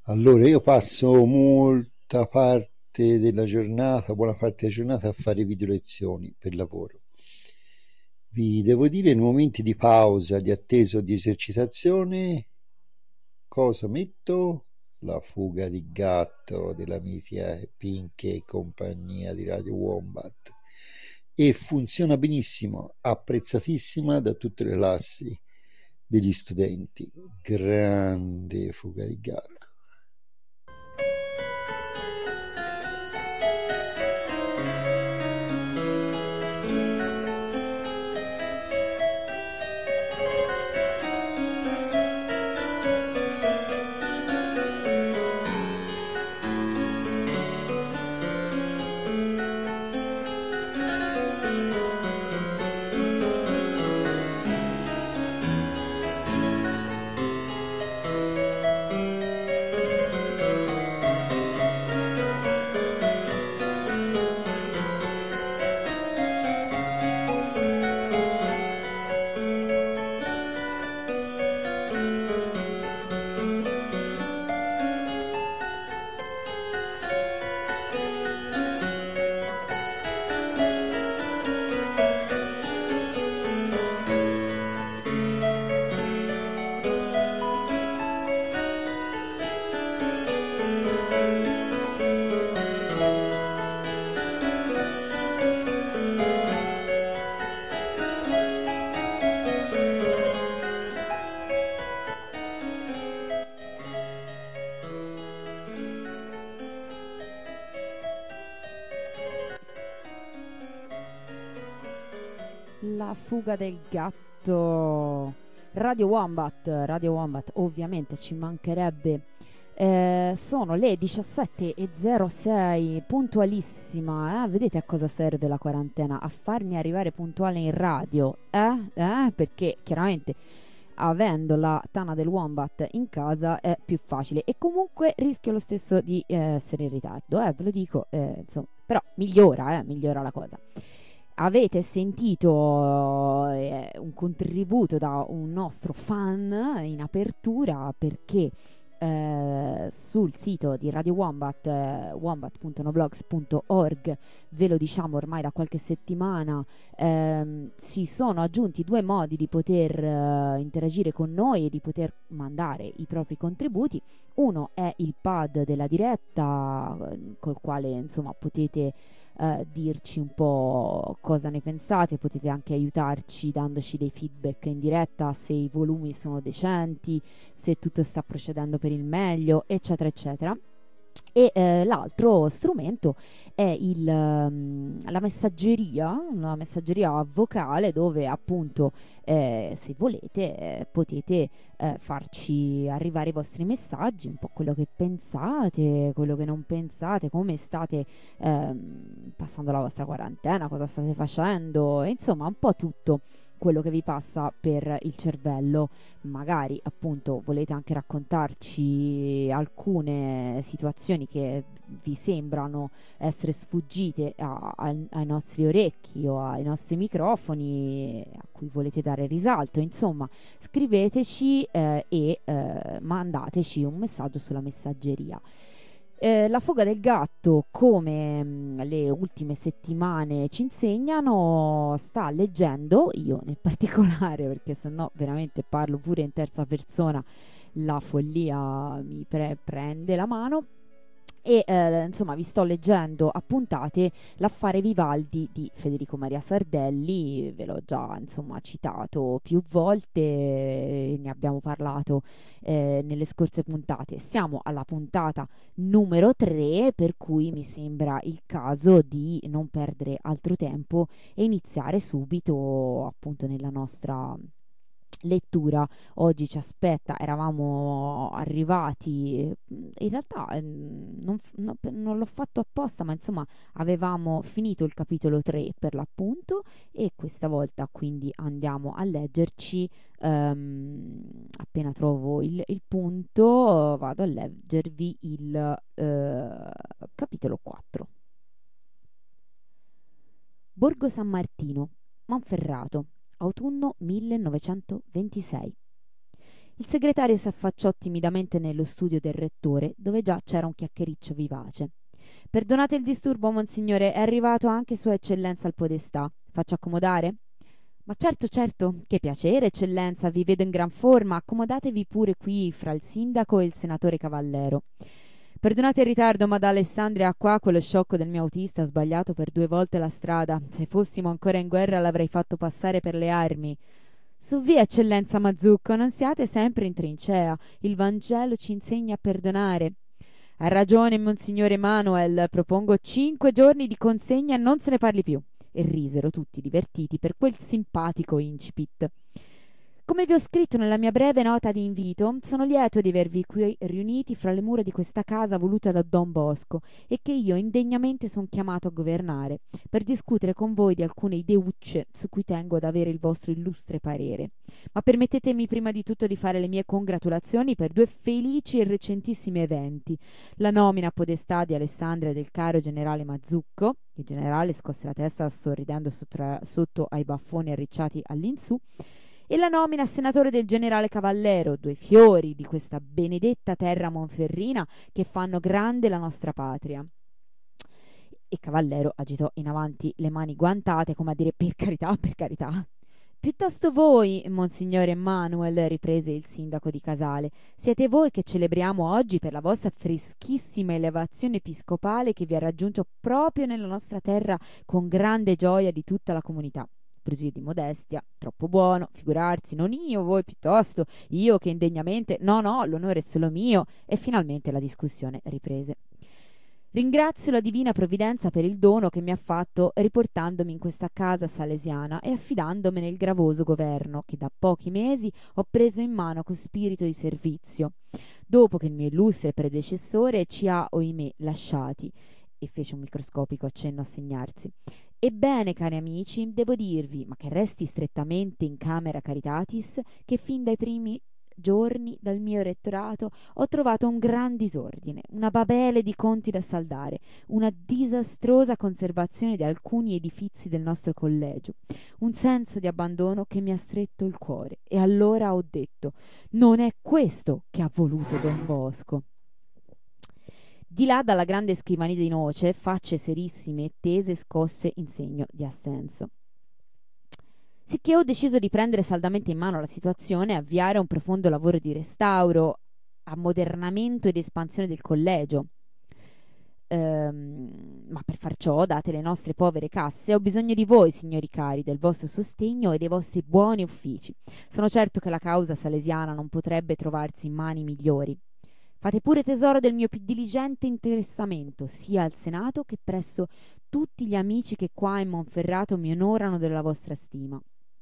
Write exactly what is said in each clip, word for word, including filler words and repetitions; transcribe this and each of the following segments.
Allora, io passo molta parte della giornata, buona parte della giornata a fare video lezioni per lavoro. Vi devo dire, in momenti di pausa, di attesa o di esercitazione, cosa metto? La fuga di gatto della mitica Pink e compagnia di Radio Wombat. E funziona benissimo, apprezzatissima da tutte le classi degli studenti. Grande fuga di gatto. La fuga del gatto. Radio Wombat, Radio Wombat, ovviamente ci mancherebbe. Eh, sono le diciassette e zero sei, puntualissima. Eh? Vedete a cosa serve la quarantena? A farmi arrivare puntuale in radio. Eh? Eh? Perché chiaramente avendo la tana del Wombat in casa è più facile. E comunque rischio lo stesso di eh, essere in ritardo. Eh? Ve lo dico, eh, insomma. Però migliora, eh? Migliora la cosa. Avete sentito eh, un contributo da un nostro fan in apertura perché eh, sul sito di Radio Wombat, eh, wombat punto noblogs punto org, ve lo diciamo ormai da qualche settimana, ehm, si sono aggiunti due modi di poter eh, interagire con noi e di poter mandare i propri contributi. Uno è il pad della diretta, eh, col quale insomma potete Uh, dirci un po' cosa ne pensate, potete anche aiutarci dandoci dei feedback in diretta, se i volumi sono decenti, se tutto sta procedendo per il meglio, eccetera eccetera. E eh, l'altro strumento è il, um, la messaggeria, una messaggeria vocale dove appunto eh, se volete eh, potete eh, farci arrivare i vostri messaggi, un po' quello che pensate, quello che non pensate, come state ehm, passando la vostra quarantena, cosa state facendo, e insomma un po' tutto quello che vi passa per il cervello. Magari appunto volete anche raccontarci alcune situazioni che vi sembrano essere sfuggite a- a- ai nostri orecchi o ai nostri microfoni, a cui volete dare risalto. Insomma, scriveteci eh, e eh, mandateci un messaggio sulla messaggeria. Eh, la fuga del gatto, come mh, le ultime settimane ci insegnano, sta leggendo, io nel particolare, perché sennò veramente parlo pure in terza persona, la follia mi pre- prende la mano. E eh, insomma vi sto leggendo a puntate L'affare Vivaldi di Federico Maria Sardelli, ve l'ho già insomma citato più volte, eh, ne abbiamo parlato eh, nelle scorse puntate. Siamo alla puntata numero tre, per cui mi sembra il caso di non perdere altro tempo e iniziare subito appunto nella nostra lettura. Oggi ci aspetta, eravamo arrivati, in realtà ehm, non, f- no, pe- non l'ho fatto apposta, ma insomma avevamo finito il capitolo tre per l'appunto, e questa volta quindi andiamo a leggerci, ehm, appena trovo il, il punto vado a leggervi il eh, capitolo quattro. Borgo San Martino, Monferrato, autunno millenovecentoventisei. Il segretario si affacciò timidamente nello studio del rettore, dove già c'era un chiacchiericcio vivace. «Perdonate il disturbo, monsignore, è arrivato anche Sua Eccellenza al podestà. Faccio accomodare?» «Ma certo, certo, che piacere, eccellenza, vi vedo in gran forma, accomodatevi pure qui fra il sindaco e il senatore Cavallero». «Perdonate il ritardo, ma da Alessandria a qua quello sciocco del mio autista ha sbagliato per due volte la strada. Se fossimo ancora in guerra l'avrei fatto passare per le armi». «Su via, eccellenza Mazzucco, non siate sempre in trincea, il Vangelo ci insegna a perdonare». «Ha ragione, monsignore Manuel, propongo cinque giorni di consegna e non se ne parli più». E risero tutti divertiti per quel simpatico incipit. «Come vi ho scritto nella mia breve nota di invito, sono lieto di avervi qui riuniti fra le mura di questa casa voluta da Don Bosco e che io indegnamente sono chiamato a governare, per discutere con voi di alcune ideucce su cui tengo ad avere il vostro illustre parere. Ma permettetemi prima di tutto di fare le mie congratulazioni per due felici e recentissimi eventi: la nomina a podestà di Alessandria del caro generale Mazzucco». Il generale scosse la testa sorridendo sotto, sotto ai baffoni arricciati all'insù. «E la nomina a senatore del generale Cavallero, due fiori di questa benedetta terra monferrina che fanno grande la nostra patria». E Cavallero agitò in avanti le mani guantate come a dire: «Per carità, per carità». «Piuttosto voi, monsignore Manuel», riprese il sindaco di Casale, «siete voi che celebriamo oggi per la vostra freschissima elevazione episcopale che vi ha raggiunto proprio nella nostra terra con grande gioia di tutta la comunità». Brusio di modestia: «Troppo buono, figurarsi, non io, voi piuttosto, io che indegnamente, no no, l'onore è solo mio». E finalmente la discussione riprese. «Ringrazio la divina provvidenza per il dono che mi ha fatto riportandomi in questa casa salesiana e affidandomene il gravoso governo che da pochi mesi ho preso in mano con spirito di servizio, dopo che il mio illustre predecessore ci ha, oimè, lasciati». E fece un microscopico accenno a segnarsi. «Ebbene, cari amici, devo dirvi, ma che resti strettamente in camera caritatis, che fin dai primi giorni dal mio rettorato ho trovato un gran disordine, una babele di conti da saldare, una disastrosa conservazione di alcuni edifizi del nostro collegio, un senso di abbandono che mi ha stretto il cuore. E allora ho detto: non è questo che ha voluto Don Bosco». Di là dalla grande scrivania di noce, facce serissime e tese scosse in segno di assenso. Sicché ho deciso di prendere saldamente in mano la situazione e avviare un profondo lavoro di restauro, ammodernamento ed espansione del collegio. Ehm, ma per far ciò, date le nostre povere casse, ho bisogno di voi, signori cari, del vostro sostegno e dei vostri buoni uffici. Sono certo che la causa salesiana non potrebbe trovarsi in mani migliori. Fate pure tesoro del mio più diligente interessamento, sia al Senato che presso tutti gli amici che qua in Monferrato mi onorano della vostra stima».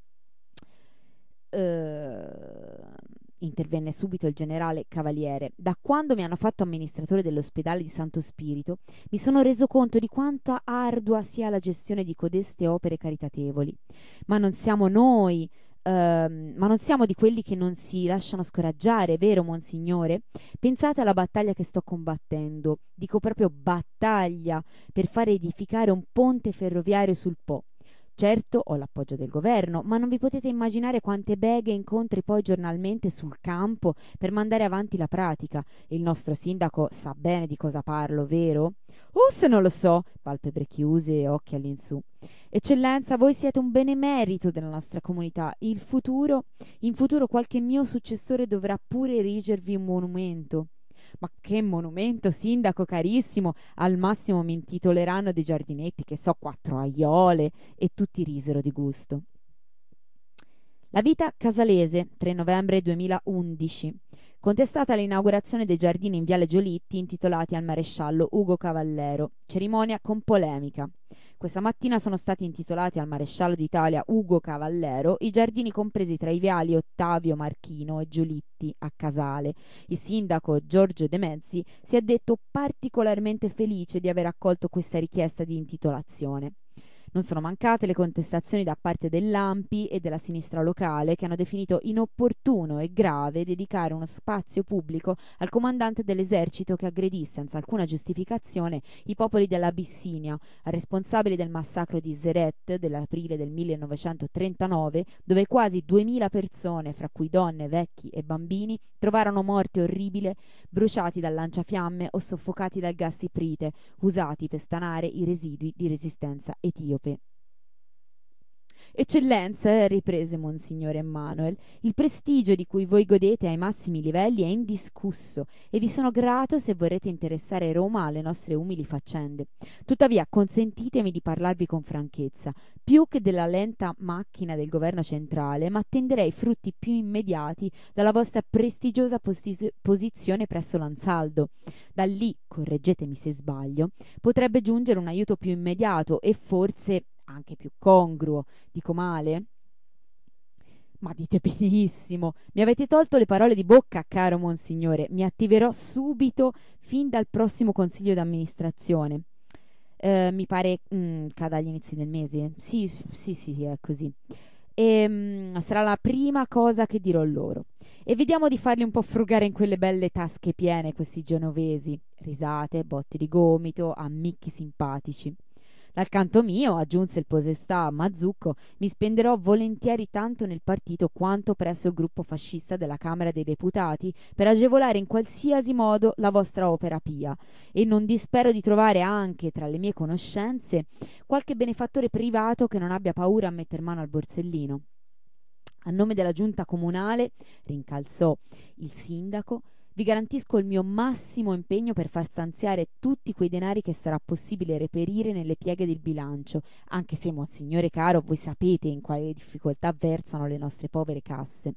Uh, intervenne subito il generale Cavaliere. «Da quando mi hanno fatto amministratore dell'ospedale di Santo Spirito mi sono reso conto di quanto ardua sia la gestione di codeste opere caritatevoli. Ma non siamo noi Uh, ma non siamo di quelli che non si lasciano scoraggiare, vero, monsignore? Pensate alla battaglia che sto combattendo, dico proprio battaglia, per fare edificare un ponte ferroviario sul Po. Certo, ho l'appoggio del governo, ma non vi potete immaginare quante beghe incontri poi giornalmente sul campo per mandare avanti la pratica. Il nostro sindaco sa bene di cosa parlo, vero?» «Oh, se non lo so», palpebre chiuse e occhi all'insù. «Eccellenza, voi siete un benemerito della nostra comunità. Il futuro, in futuro qualche mio successore dovrà pure erigervi un monumento». «Ma che monumento, sindaco carissimo, al massimo mi intitoleranno dei giardinetti, che so, quattro aiole». E tutti risero di gusto. La vita casalese, tre novembre duemilaundici. Contestata l'inaugurazione dei giardini in Viale Giolitti intitolati al maresciallo Ugo Cavallero. Cerimonia con polemica. Questa mattina sono stati intitolati al maresciallo d'Italia Ugo Cavallero i giardini compresi tra i viali Ottavio Marchino e Giolitti a Casale. Il sindaco Giorgio De Mezzi si è detto particolarmente felice di aver accolto questa richiesta di intitolazione. Non sono mancate le contestazioni da parte dell'A M P I e della sinistra locale, che hanno definito inopportuno e grave dedicare uno spazio pubblico al comandante dell'esercito che aggredì senza alcuna giustificazione i popoli dell'Abissinia, al responsabile del massacro di Zeret dell'aprile del millenovecentotrentanove, dove quasi duemila persone, fra cui donne, vecchi e bambini, trovarono morte orribile bruciati dal lanciafiamme o soffocati dal gas iprite, usati per stanare i residui di resistenza etiope. Eccellenze, riprese Monsignor Emmanuel, il prestigio di cui voi godete ai massimi livelli è indiscusso e vi sono grato se vorrete interessare Roma alle nostre umili faccende. Tuttavia consentitemi di parlarvi con franchezza. Più che della lenta macchina del governo centrale, ma attenderei frutti più immediati dalla vostra prestigiosa posi- posizione presso l'Ansaldo. Da lì, correggetemi se sbaglio, potrebbe giungere un aiuto più immediato e forse anche più congruo. Dico male? Ma dite benissimo. Mi avete tolto le parole di bocca, caro Monsignore. Mi attiverò subito fin dal prossimo consiglio d'amministrazione. Eh, mi pare mm, cada agli inizi del mese. Sì, sì, sì, è così. E, mm, sarà la prima cosa che dirò loro. E vediamo di farli un po' frugare in quelle belle tasche piene questi genovesi. Risate, botti di gomito, ammicchi simpatici. Dal canto mio, aggiunse il podestà Mazzucco, mi spenderò volentieri tanto nel partito quanto presso il gruppo fascista della Camera dei Deputati per agevolare in qualsiasi modo la vostra opera pia, e non dispero di trovare anche tra le mie conoscenze qualche benefattore privato che non abbia paura a metter mano al borsellino. A nome della giunta comunale, rincalzò il sindaco, vi garantisco il mio massimo impegno per far stanziare tutti quei denari che sarà possibile reperire nelle pieghe del bilancio, anche se, Monsignore caro, voi sapete in quale difficoltà versano le nostre povere casse.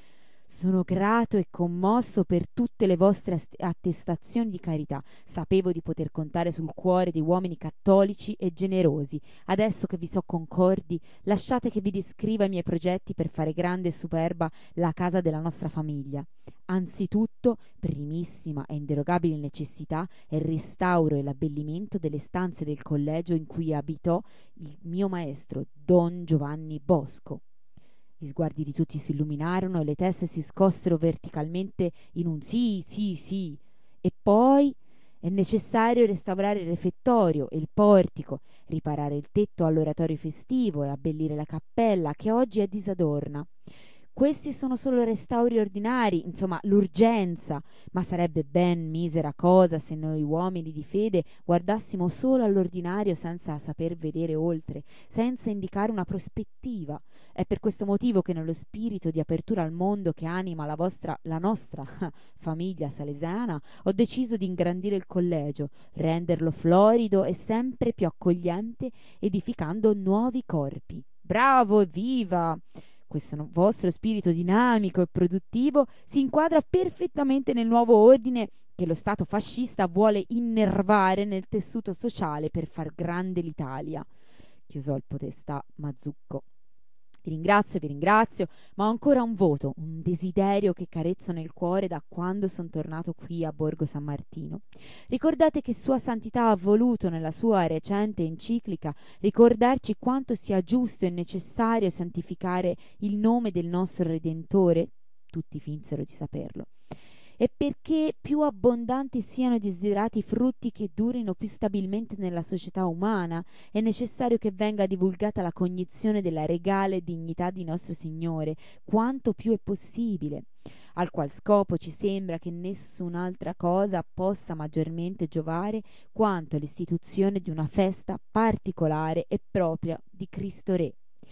Sono grato e commosso per tutte le vostre attestazioni di carità. Sapevo di poter contare sul cuore di uomini cattolici e generosi. Adesso che vi so concordi, lasciate che vi descriva i miei progetti per fare grande e superba la casa della nostra famiglia. Anzitutto, primissima e inderogabile necessità è il restauro e l'abbellimento delle stanze del collegio in cui abitò il mio maestro, Don Giovanni Bosco. Gli sguardi di tutti si illuminarono e le teste si scossero verticalmente in un sì, sì, sì. E poi è necessario restaurare il refettorio e il portico, riparare il tetto all'oratorio festivo e abbellire la cappella che oggi è disadorna. Questi sono solo restauri ordinari, insomma l'urgenza, ma sarebbe ben misera cosa se noi uomini di fede guardassimo solo all'ordinario senza saper vedere oltre, senza indicare una prospettiva. È per questo motivo che nello spirito di apertura al mondo che anima la vostra, la nostra famiglia salesiana, ho deciso di ingrandire il collegio, renderlo florido e sempre più accogliente, edificando nuovi corpi. Bravo, evviva! Questo vostro spirito dinamico e produttivo si inquadra perfettamente nel nuovo ordine che lo Stato fascista vuole innervare nel tessuto sociale per far grande l'Italia. Chiusò il podestà Mazzucco. Vi ringrazio, vi ringrazio, ma ho ancora un voto, un desiderio che carezzo nel cuore da quando sono tornato qui a Borgo San Martino. Ricordate che Sua Santità ha voluto nella sua recente enciclica ricordarci quanto sia giusto e necessario santificare il nome del nostro Redentore? Tutti finsero di saperlo. E perché più abbondanti siano i desiderati frutti che durino più stabilmente nella società umana, è necessario che venga divulgata la cognizione della regale dignità di nostro Signore, quanto più è possibile, al qual scopo ci sembra che nessun'altra cosa possa maggiormente giovare quanto l'istituzione di una festa particolare e propria di Cristo Re.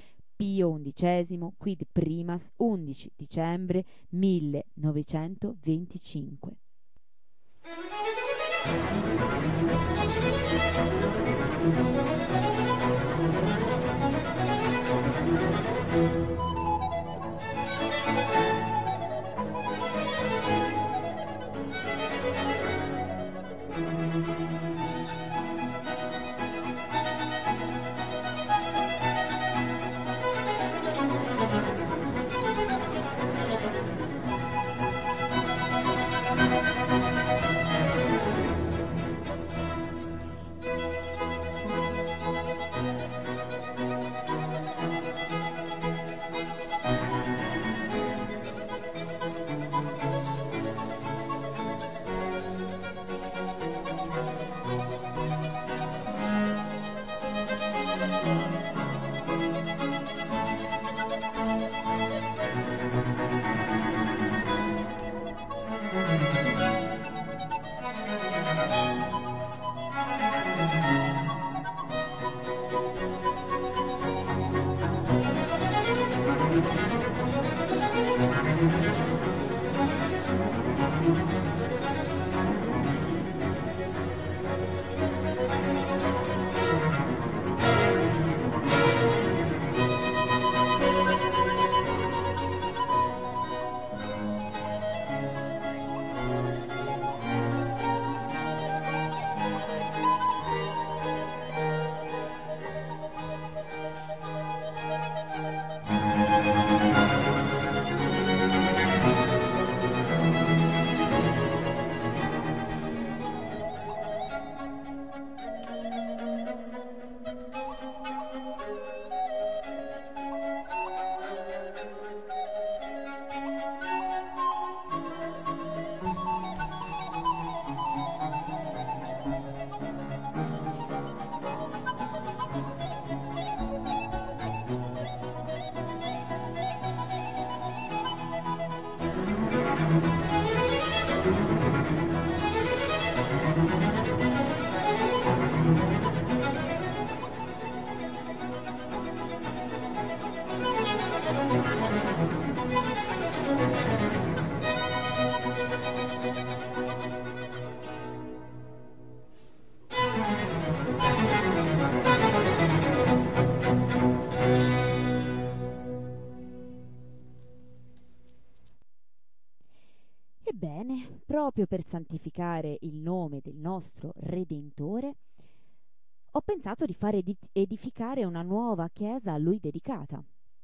Pio undicesimo, quid primas, undici dicembre millenovecentoventicinque. Ebbene, proprio per santificare il nome del nostro Redentore, ho pensato di fare edi- edificare una nuova chiesa a lui dedicata.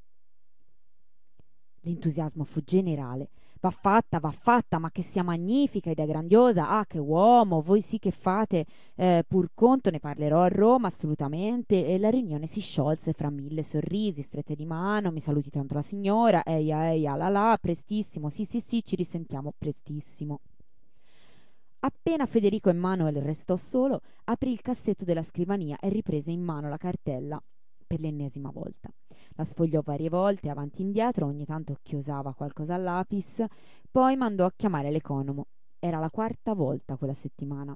L'entusiasmo fu generale. Va fatta, va fatta, ma che sia magnifica ed è grandiosa. Ah, che uomo, voi sì che fate eh, pur conto, ne parlerò a Roma assolutamente. E la riunione si sciolse fra mille sorrisi, strette di mano, mi saluti tanto la signora, eia eia la la, prestissimo, sì sì sì, ci risentiamo prestissimo. Appena Federico Emanuel restò solo, aprì il cassetto della scrivania e riprese in mano la cartella per l'ennesima volta. La sfogliò varie volte, avanti e indietro, ogni tanto chiosava qualcosa al lapis, poi mandò a chiamare l'economo. Era la quarta volta quella settimana.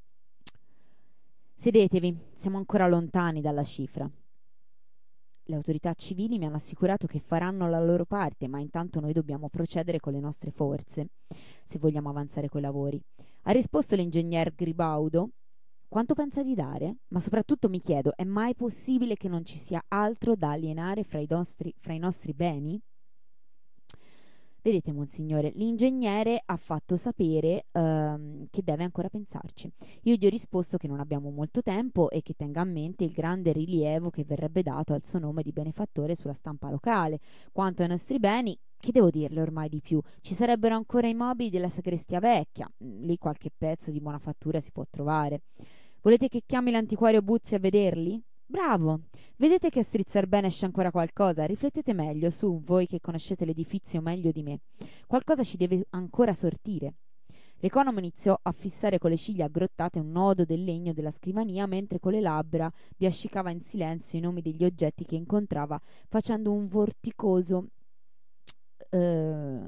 Sedetevi, siamo ancora lontani dalla cifra. Le autorità civili mi hanno assicurato che faranno la loro parte, ma intanto noi dobbiamo procedere con le nostre forze, se vogliamo avanzare coi lavori. Ha risposto l'ingegner Gribaudo. Quanto pensa di dare? Ma soprattutto mi chiedo, è mai possibile che non ci sia altro da alienare fra i nostri, fra i nostri beni? Vedete, monsignore, l'ingegnere ha fatto sapere ehm, che deve ancora pensarci. Io gli ho risposto che non abbiamo molto tempo e che tenga a mente il grande rilievo che verrebbe dato al suo nome di benefattore sulla stampa locale. Quanto ai nostri beni, che devo dirle ormai di più? Ci sarebbero ancora i mobili della sacrestia vecchia. Lì qualche pezzo di buona fattura si può trovare. Volete che chiami l'antiquario Buzzi a vederli? Bravo! Vedete che a strizzar bene esce ancora qualcosa? Riflettete meglio su, voi che conoscete l'edifizio meglio di me. Qualcosa ci deve ancora sortire. L'economo iniziò a fissare con le ciglia aggrottate un nodo del legno della scrivania, mentre con le labbra biascicava in silenzio i nomi degli oggetti che incontrava, facendo un vorticoso... Eh,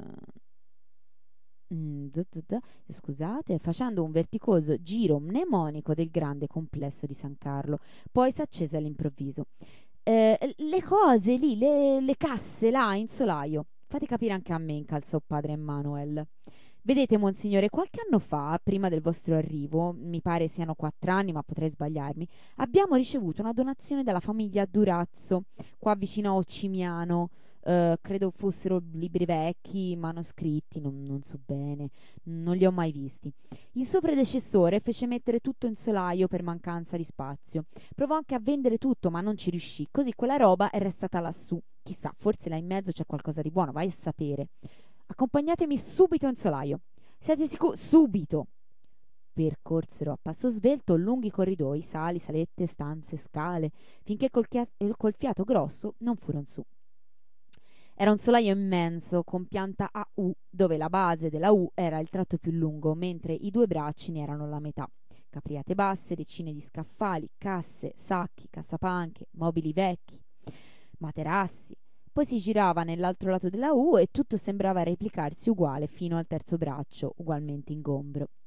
Mm, da, da, da, scusate, facendo un verticoso giro mnemonico del grande complesso di San Carlo. Poi s'accese all'improvviso. Eh, le cose lì, le, le casse là in solaio. Fate capire anche a me, incalzò padre Emanuel. Vedete, monsignore, qualche anno fa, prima del vostro arrivo, mi pare siano quattro anni, ma potrei sbagliarmi, abbiamo ricevuto una donazione dalla famiglia Durazzo, qua vicino a Ocimiano. Uh, credo fossero libri vecchi, manoscritti, non, non so bene, non li ho mai visti. Il suo predecessore fece mettere tutto in solaio per mancanza di spazio. Provò anche a vendere tutto, ma non ci riuscì, così quella roba è restata lassù. Chissà, forse là in mezzo c'è qualcosa di buono, vai a sapere. Accompagnatemi subito in solaio. Siete sicuri? Subito! Percorsero a passo svelto lunghi corridoi, sali, salette, stanze, scale, finché col, chia- col fiato grosso non furono su. Era un solaio immenso, con pianta a U, dove la base della U era il tratto più lungo, mentre i due bracci ne erano la metà. Capriate basse, decine di scaffali, casse, sacchi, cassapanche, mobili vecchi, materassi. Poi si girava nell'altro lato della U e tutto sembrava replicarsi uguale fino al terzo braccio, ugualmente ingombro.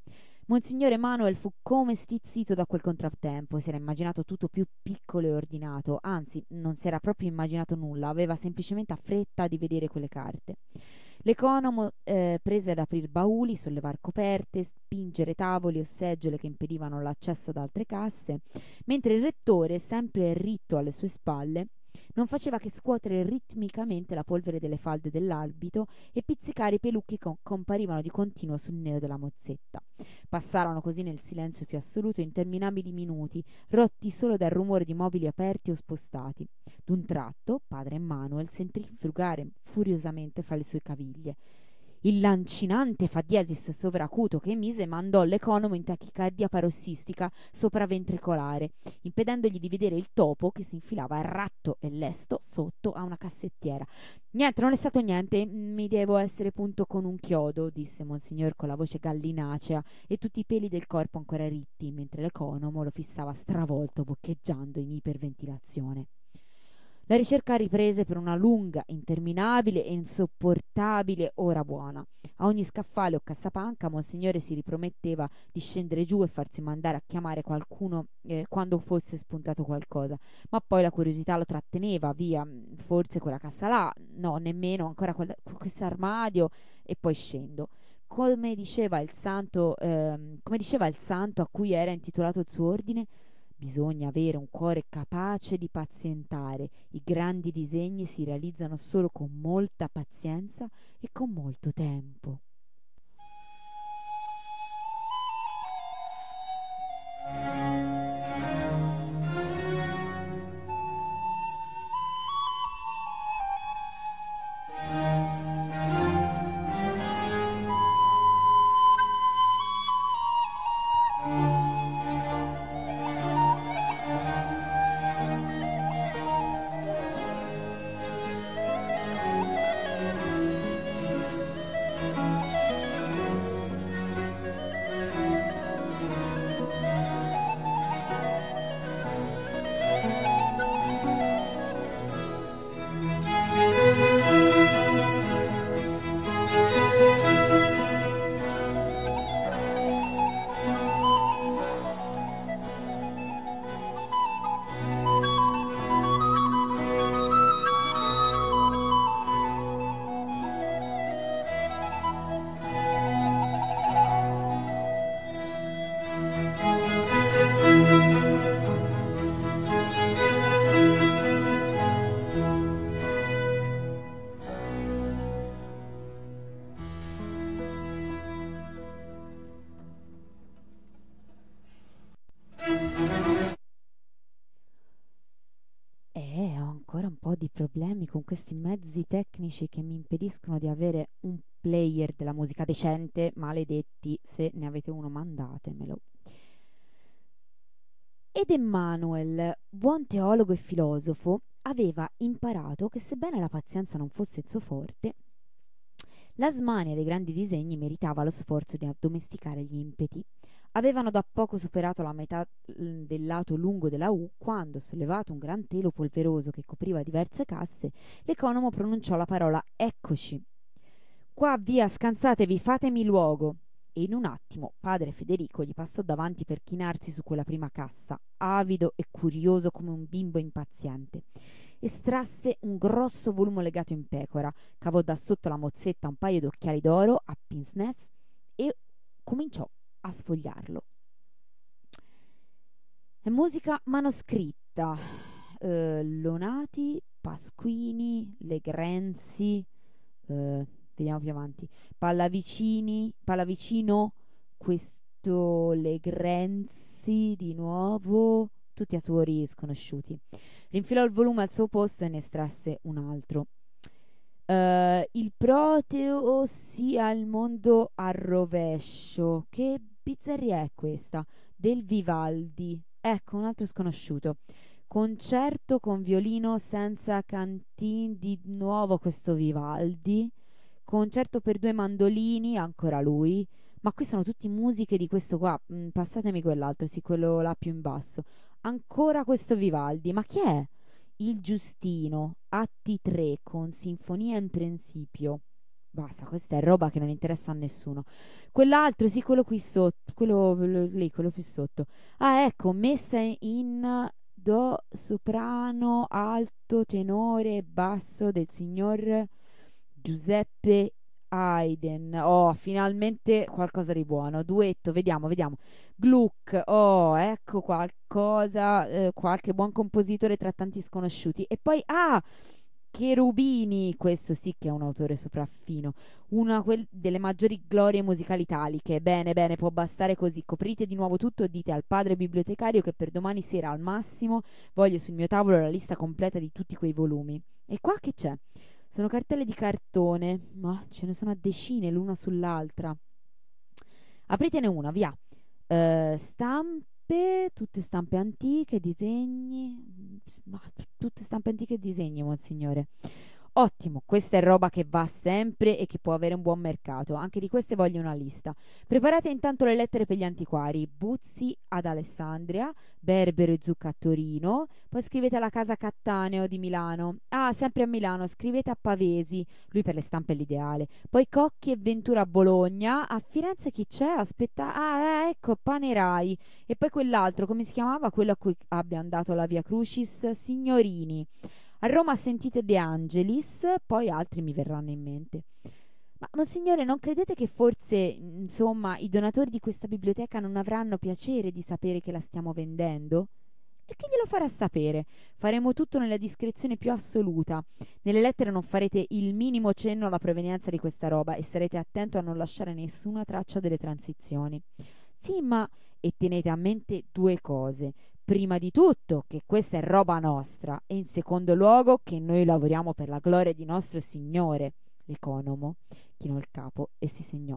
Monsignor Emanuel fu come stizzito da quel contrattempo, si era immaginato tutto più piccolo e ordinato, anzi non si era proprio immaginato nulla, aveva semplicemente fretta di vedere quelle carte. L'economo eh, prese ad aprir bauli, sollevar coperte, spingere tavoli o seggiole che impedivano l'accesso ad altre casse, mentre il rettore, sempre ritto alle sue spalle, non faceva che scuotere ritmicamente la polvere delle falde dell'abito e pizzicare i pelucchi che comparivano di continuo sul nero della mozzetta. Passarono così nel silenzio più assoluto interminabili minuti, rotti solo dal rumore di mobili aperti o spostati. D'un tratto padre Emanuel sentì frugare furiosamente fra le sue caviglie. Il lancinante fa diesis sovracuto che mise mandò l'economo in tachicardia parossistica sopraventricolare, impedendogli di vedere il topo che si infilava ratto e lesto sotto a una cassettiera. Niente, non è stato niente, mi devo essere punto con un chiodo, disse Monsignor con la voce gallinacea e tutti i peli del corpo ancora ritti, mentre l'economo lo fissava stravolto, boccheggiando in iperventilazione. La ricerca riprese per una lunga, interminabile e insopportabile ora buona. A ogni scaffale o cassapanca Monsignore si riprometteva di scendere giù e farsi mandare a chiamare qualcuno eh, quando fosse spuntato qualcosa, ma poi la curiosità lo tratteneva via, forse quella cassa là, no, nemmeno, ancora questo armadio, e poi scendo. Come diceva il santo, ehm, come diceva il santo a cui era intitolato il suo ordine, bisogna avere un cuore capace di pazientare. I grandi disegni si realizzano solo con molta pazienza e con molto tempo. Eh, ho ancora un po' di problemi con questi mezzi tecnici che mi impediscono di avere un player della musica decente, maledetti, se ne avete uno mandatemelo. Ed Emmanuel, buon teologo e filosofo, aveva imparato che sebbene la pazienza non fosse il suo forte, la smania dei grandi disegni meritava lo sforzo di addomesticare gli impeti. Avevano da poco superato la metà del lato lungo della U quando, sollevato un gran telo polveroso che copriva diverse casse, l'economo pronunciò la parola «Eccoci». «Qua, via, scansatevi, fatemi luogo!» E in un attimo padre Federico gli passò davanti per chinarsi su quella prima cassa, avido e curioso come un bimbo impaziente. Estrasse un grosso volume legato in pecora, cavò da sotto la mozzetta un paio d'occhiali d'oro a pince-nez e cominciò a sfogliarlo. È musica manoscritta, eh, Lonati, Pasquini, Legrenzi, eh, vediamo più avanti, Pallavicini, Pallavicino, questo Legrenzi di nuovo, tutti autori sconosciuti. Rinfilò il volume al suo posto e ne estrasse un altro. Uh, il Proteo sia il mondo al rovescio. Che bizzarria è questa? Del Vivaldi. Ecco, un altro sconosciuto. Concerto con violino senza cantin, di nuovo questo Vivaldi. Concerto per due mandolini, ancora lui. Ma qui sono tutte musiche di questo qua. Mm, passatemi quell'altro, sì, quello là più in basso. Ancora questo Vivaldi. Ma chi è? Il Giustino, atti tre, con sinfonia in principio. Basta, questa è roba che non interessa a nessuno. Quell'altro, sì, quello qui sotto, quello, quello lì, quello più sotto. Ah, ecco, messa in do, soprano, alto, tenore, basso del signor Giuseppe Haydn. Oh, finalmente qualcosa di buono. Duetto, vediamo, vediamo. Gluck, oh, ecco qualcosa, eh, qualche buon compositore tra tanti sconosciuti. E poi, ah, Cherubini, questo sì che è un autore sopraffino, una quel- delle maggiori glorie musicali italiche. Bene, bene, può bastare così. Coprite di nuovo tutto e dite al padre bibliotecario che per domani sera al massimo voglio sul mio tavolo la lista completa di tutti quei volumi. E qua che c'è? Sono cartelle di cartone, ma ce ne sono a decine l'una sull'altra. Apritene una, via. Eh, stampe, tutte stampe antiche, disegni, ma t- tutte stampe antiche e disegni, monsignore. Ottimo, questa è roba che va sempre e che può avere un buon mercato. Anche di queste voglio una lista. Preparate intanto le lettere per gli antiquari. Buzzi ad Alessandria, Berbero e Zucca a Torino. Poi scrivete alla Casa Cattaneo di Milano. Ah, sempre a Milano, scrivete a Pavesi. Lui per le stampe è l'ideale. Poi Cocchi e Ventura a Bologna. A Firenze chi c'è? Aspetta. Ah, eh, ecco, Panerai. E poi quell'altro, come si chiamava? Quello a cui abbiamo dato la Via Crucis? Signorini. A Roma sentite De Angelis, poi altri mi verranno in mente. Ma, monsignore, non credete che forse, insomma, i donatori di questa biblioteca non avranno piacere di sapere che la stiamo vendendo? E chi glielo farà sapere? Faremo tutto nella discrezione più assoluta. Nelle lettere non farete il minimo cenno alla provenienza di questa roba e sarete attento a non lasciare nessuna traccia delle transizioni. Sì, ma e tenete a mente due cose. Prima di tutto che questa è roba nostra e in secondo luogo che noi lavoriamo per la gloria di nostro Signore. L'economo chinò il capo e si segnò.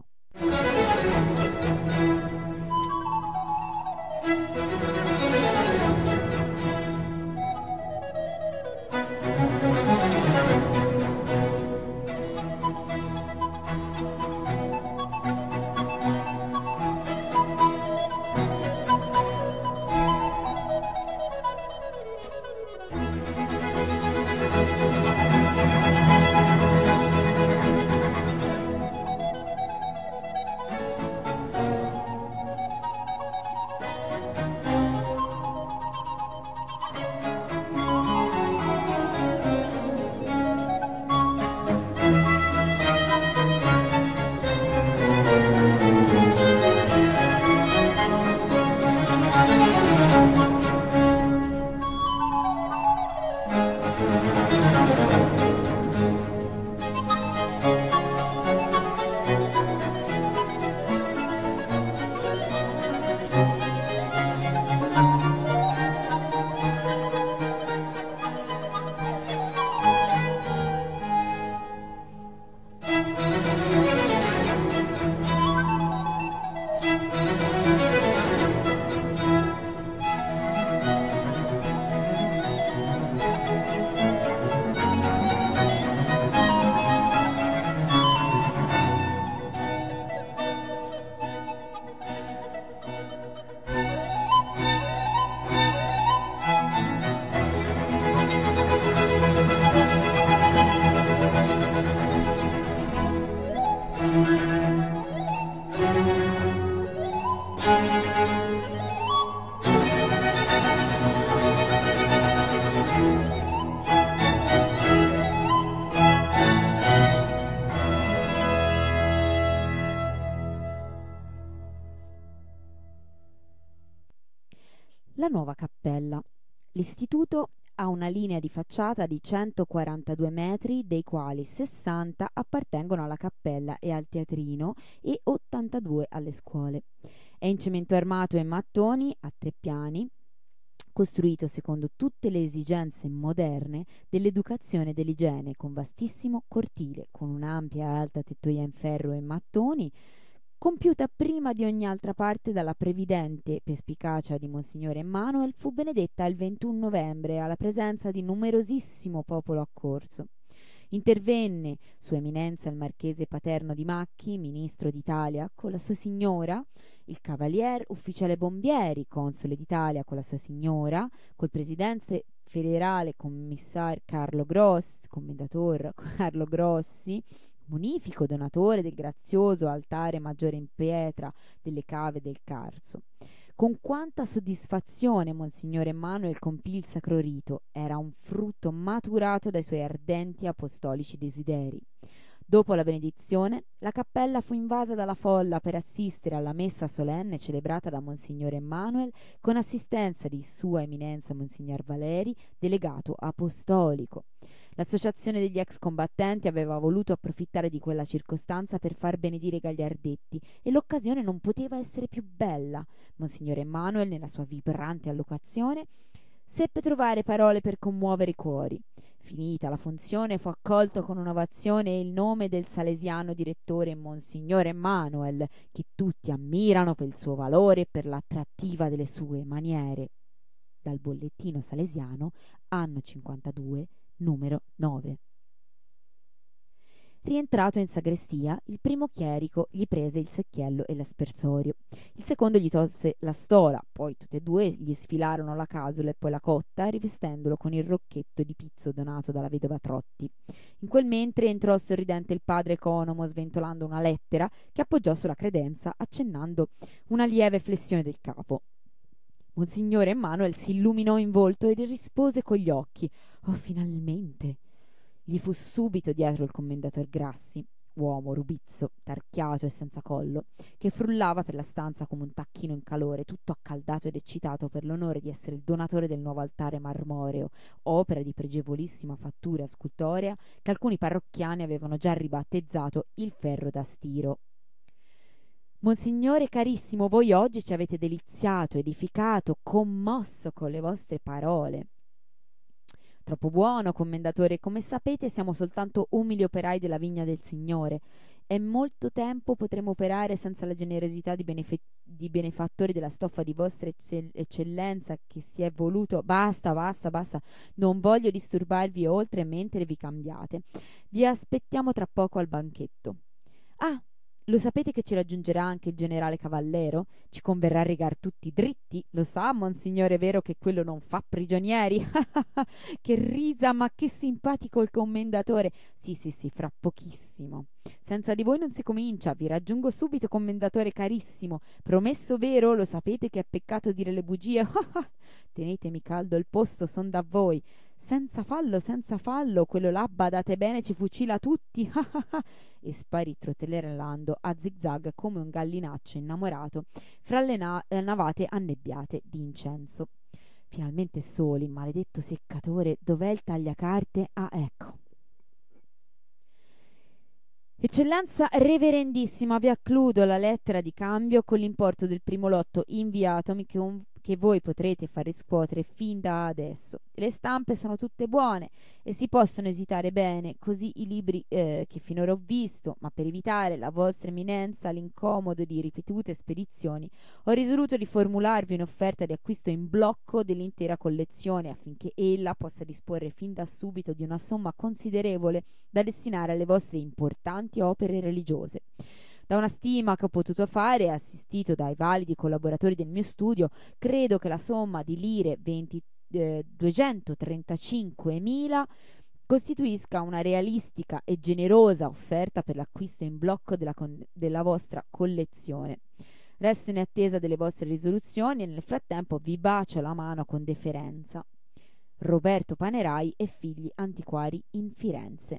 La nuova cappella. L'istituto ha una linea di facciata di centoquarantadue metri, dei quali sessanta appartengono alla cappella e al teatrino e ottantadue alle scuole. È in cemento armato e mattoni a tre piani, costruito secondo tutte le esigenze moderne dell'educazione e dell'igiene, con vastissimo cortile, con un'ampia e alta tettoia in ferro e mattoni, compiuta prima di ogni altra parte dalla previdente perspicacia di Monsignore Emmanuel, fu benedetta il ventuno novembre alla presenza di numerosissimo popolo accorso. Intervenne Sua Eminenza il Marchese Paterno di Macchi, ministro d'Italia, con la sua signora, il Cavalier Ufficiale Bombieri, console d'Italia con la sua signora, col presidente federale commissario Carlo Grossi, commendator Carlo Grossi, munifico donatore del grazioso altare maggiore in pietra delle cave del Carso. Con quanta soddisfazione Monsignor Emmanuel compì il sacro rito, era un frutto maturato dai suoi ardenti apostolici desideri. Dopo la benedizione, la cappella fu invasa dalla folla per assistere alla messa solenne celebrata da Monsignor Emmanuel con assistenza di Sua Eminenza Monsignor Valeri, delegato apostolico. L'associazione degli ex combattenti aveva voluto approfittare di quella circostanza per far benedire i gagliardetti e l'occasione non poteva essere più bella. Monsignor Emmanuel, nella sua vibrante allocuzione, seppe trovare parole per commuovere i cuori. Finita la funzione, fu accolto con un'ovazione il nome del salesiano direttore Monsignor Emmanuel, che tutti ammirano per il suo valore e per l'attrattiva delle sue maniere. Dal bollettino salesiano, anno cinquantadue, numero nove. Rientrato in sagrestia, il primo chierico gli prese il secchiello e l'aspersorio. Il secondo gli tolse la stola, poi tutti e due gli sfilarono la casola e poi la cotta, rivestendolo con il rocchetto di pizzo donato dalla vedova Trotti. In quel mentre entrò sorridente il padre economo, sventolando una lettera che appoggiò sulla credenza, accennando una lieve flessione del capo. Monsignore Emmanuel si illuminò in volto e rispose con gli occhi: «Oh, finalmente!» Gli fu subito dietro il commendator Grassi, uomo rubizzo, tarchiato e senza collo, che frullava per la stanza come un tacchino in calore, tutto accaldato ed eccitato per l'onore di essere il donatore del nuovo altare marmoreo, opera di pregevolissima fattura scultorea che alcuni parrocchiani avevano già ribattezzato il ferro da stiro. Monsignore carissimo, voi oggi ci avete deliziato, edificato, commosso con le vostre parole. Troppo buono, commendatore. Come sapete siamo soltanto umili operai della vigna del Signore e molto tempo potremo operare senza la generosità di, benefe- di benefattori della stoffa di vostra eccell- eccellenza che si è voluto. Basta, basta, basta. Non voglio disturbarvi oltre mentre vi cambiate. Vi aspettiamo tra poco al banchetto. Ah, lo sapete che ci raggiungerà anche il generale Cavallero? Ci converrà regar tutti dritti. Lo sa, monsignore, vero che quello non fa prigionieri? Che risa, ma che simpatico il commendatore. Sì, sì, sì, fra pochissimo. Senza di voi non si comincia. Vi raggiungo subito, commendatore carissimo. Promesso, vero? Lo sapete che è peccato dire le bugie? Tenetemi caldo il posto, son da voi. Senza fallo, senza fallo, quello là, badate bene, ci fucila tutti. E sparì trotellando a zigzag come un gallinaccio innamorato fra le na- navate annebbiate di incenso. Finalmente soli, maledetto seccatore, dov'è il tagliacarte? Ah, ecco. Eccellenza reverendissima, vi accludo la lettera di cambio con l'importo del primo lotto inviatomi che, un, che voi potrete far riscuotere fin da adesso. Le stampe sono tutte buone e si possono esitare bene, così i libri eh, che finora ho visto, ma per evitare la vostra eminenza l'incomodo di ripetute spedizioni, ho risoluto di formularvi un'offerta di acquisto in blocco dell'intera collezione affinché ella possa disporre fin da subito di una somma considerevole da destinare alle vostre importanti opere religiose. Da una stima che ho potuto fare, assistito dai validi collaboratori del mio studio, credo che la somma di lire venti, eh, duecentotrentacinquemila costituisca una realistica e generosa offerta per l'acquisto in blocco della, con- della vostra collezione. Resto in attesa delle vostre risoluzioni e nel frattempo vi bacio la mano con deferenza. Roberto Panerai e figli antiquari in Firenze.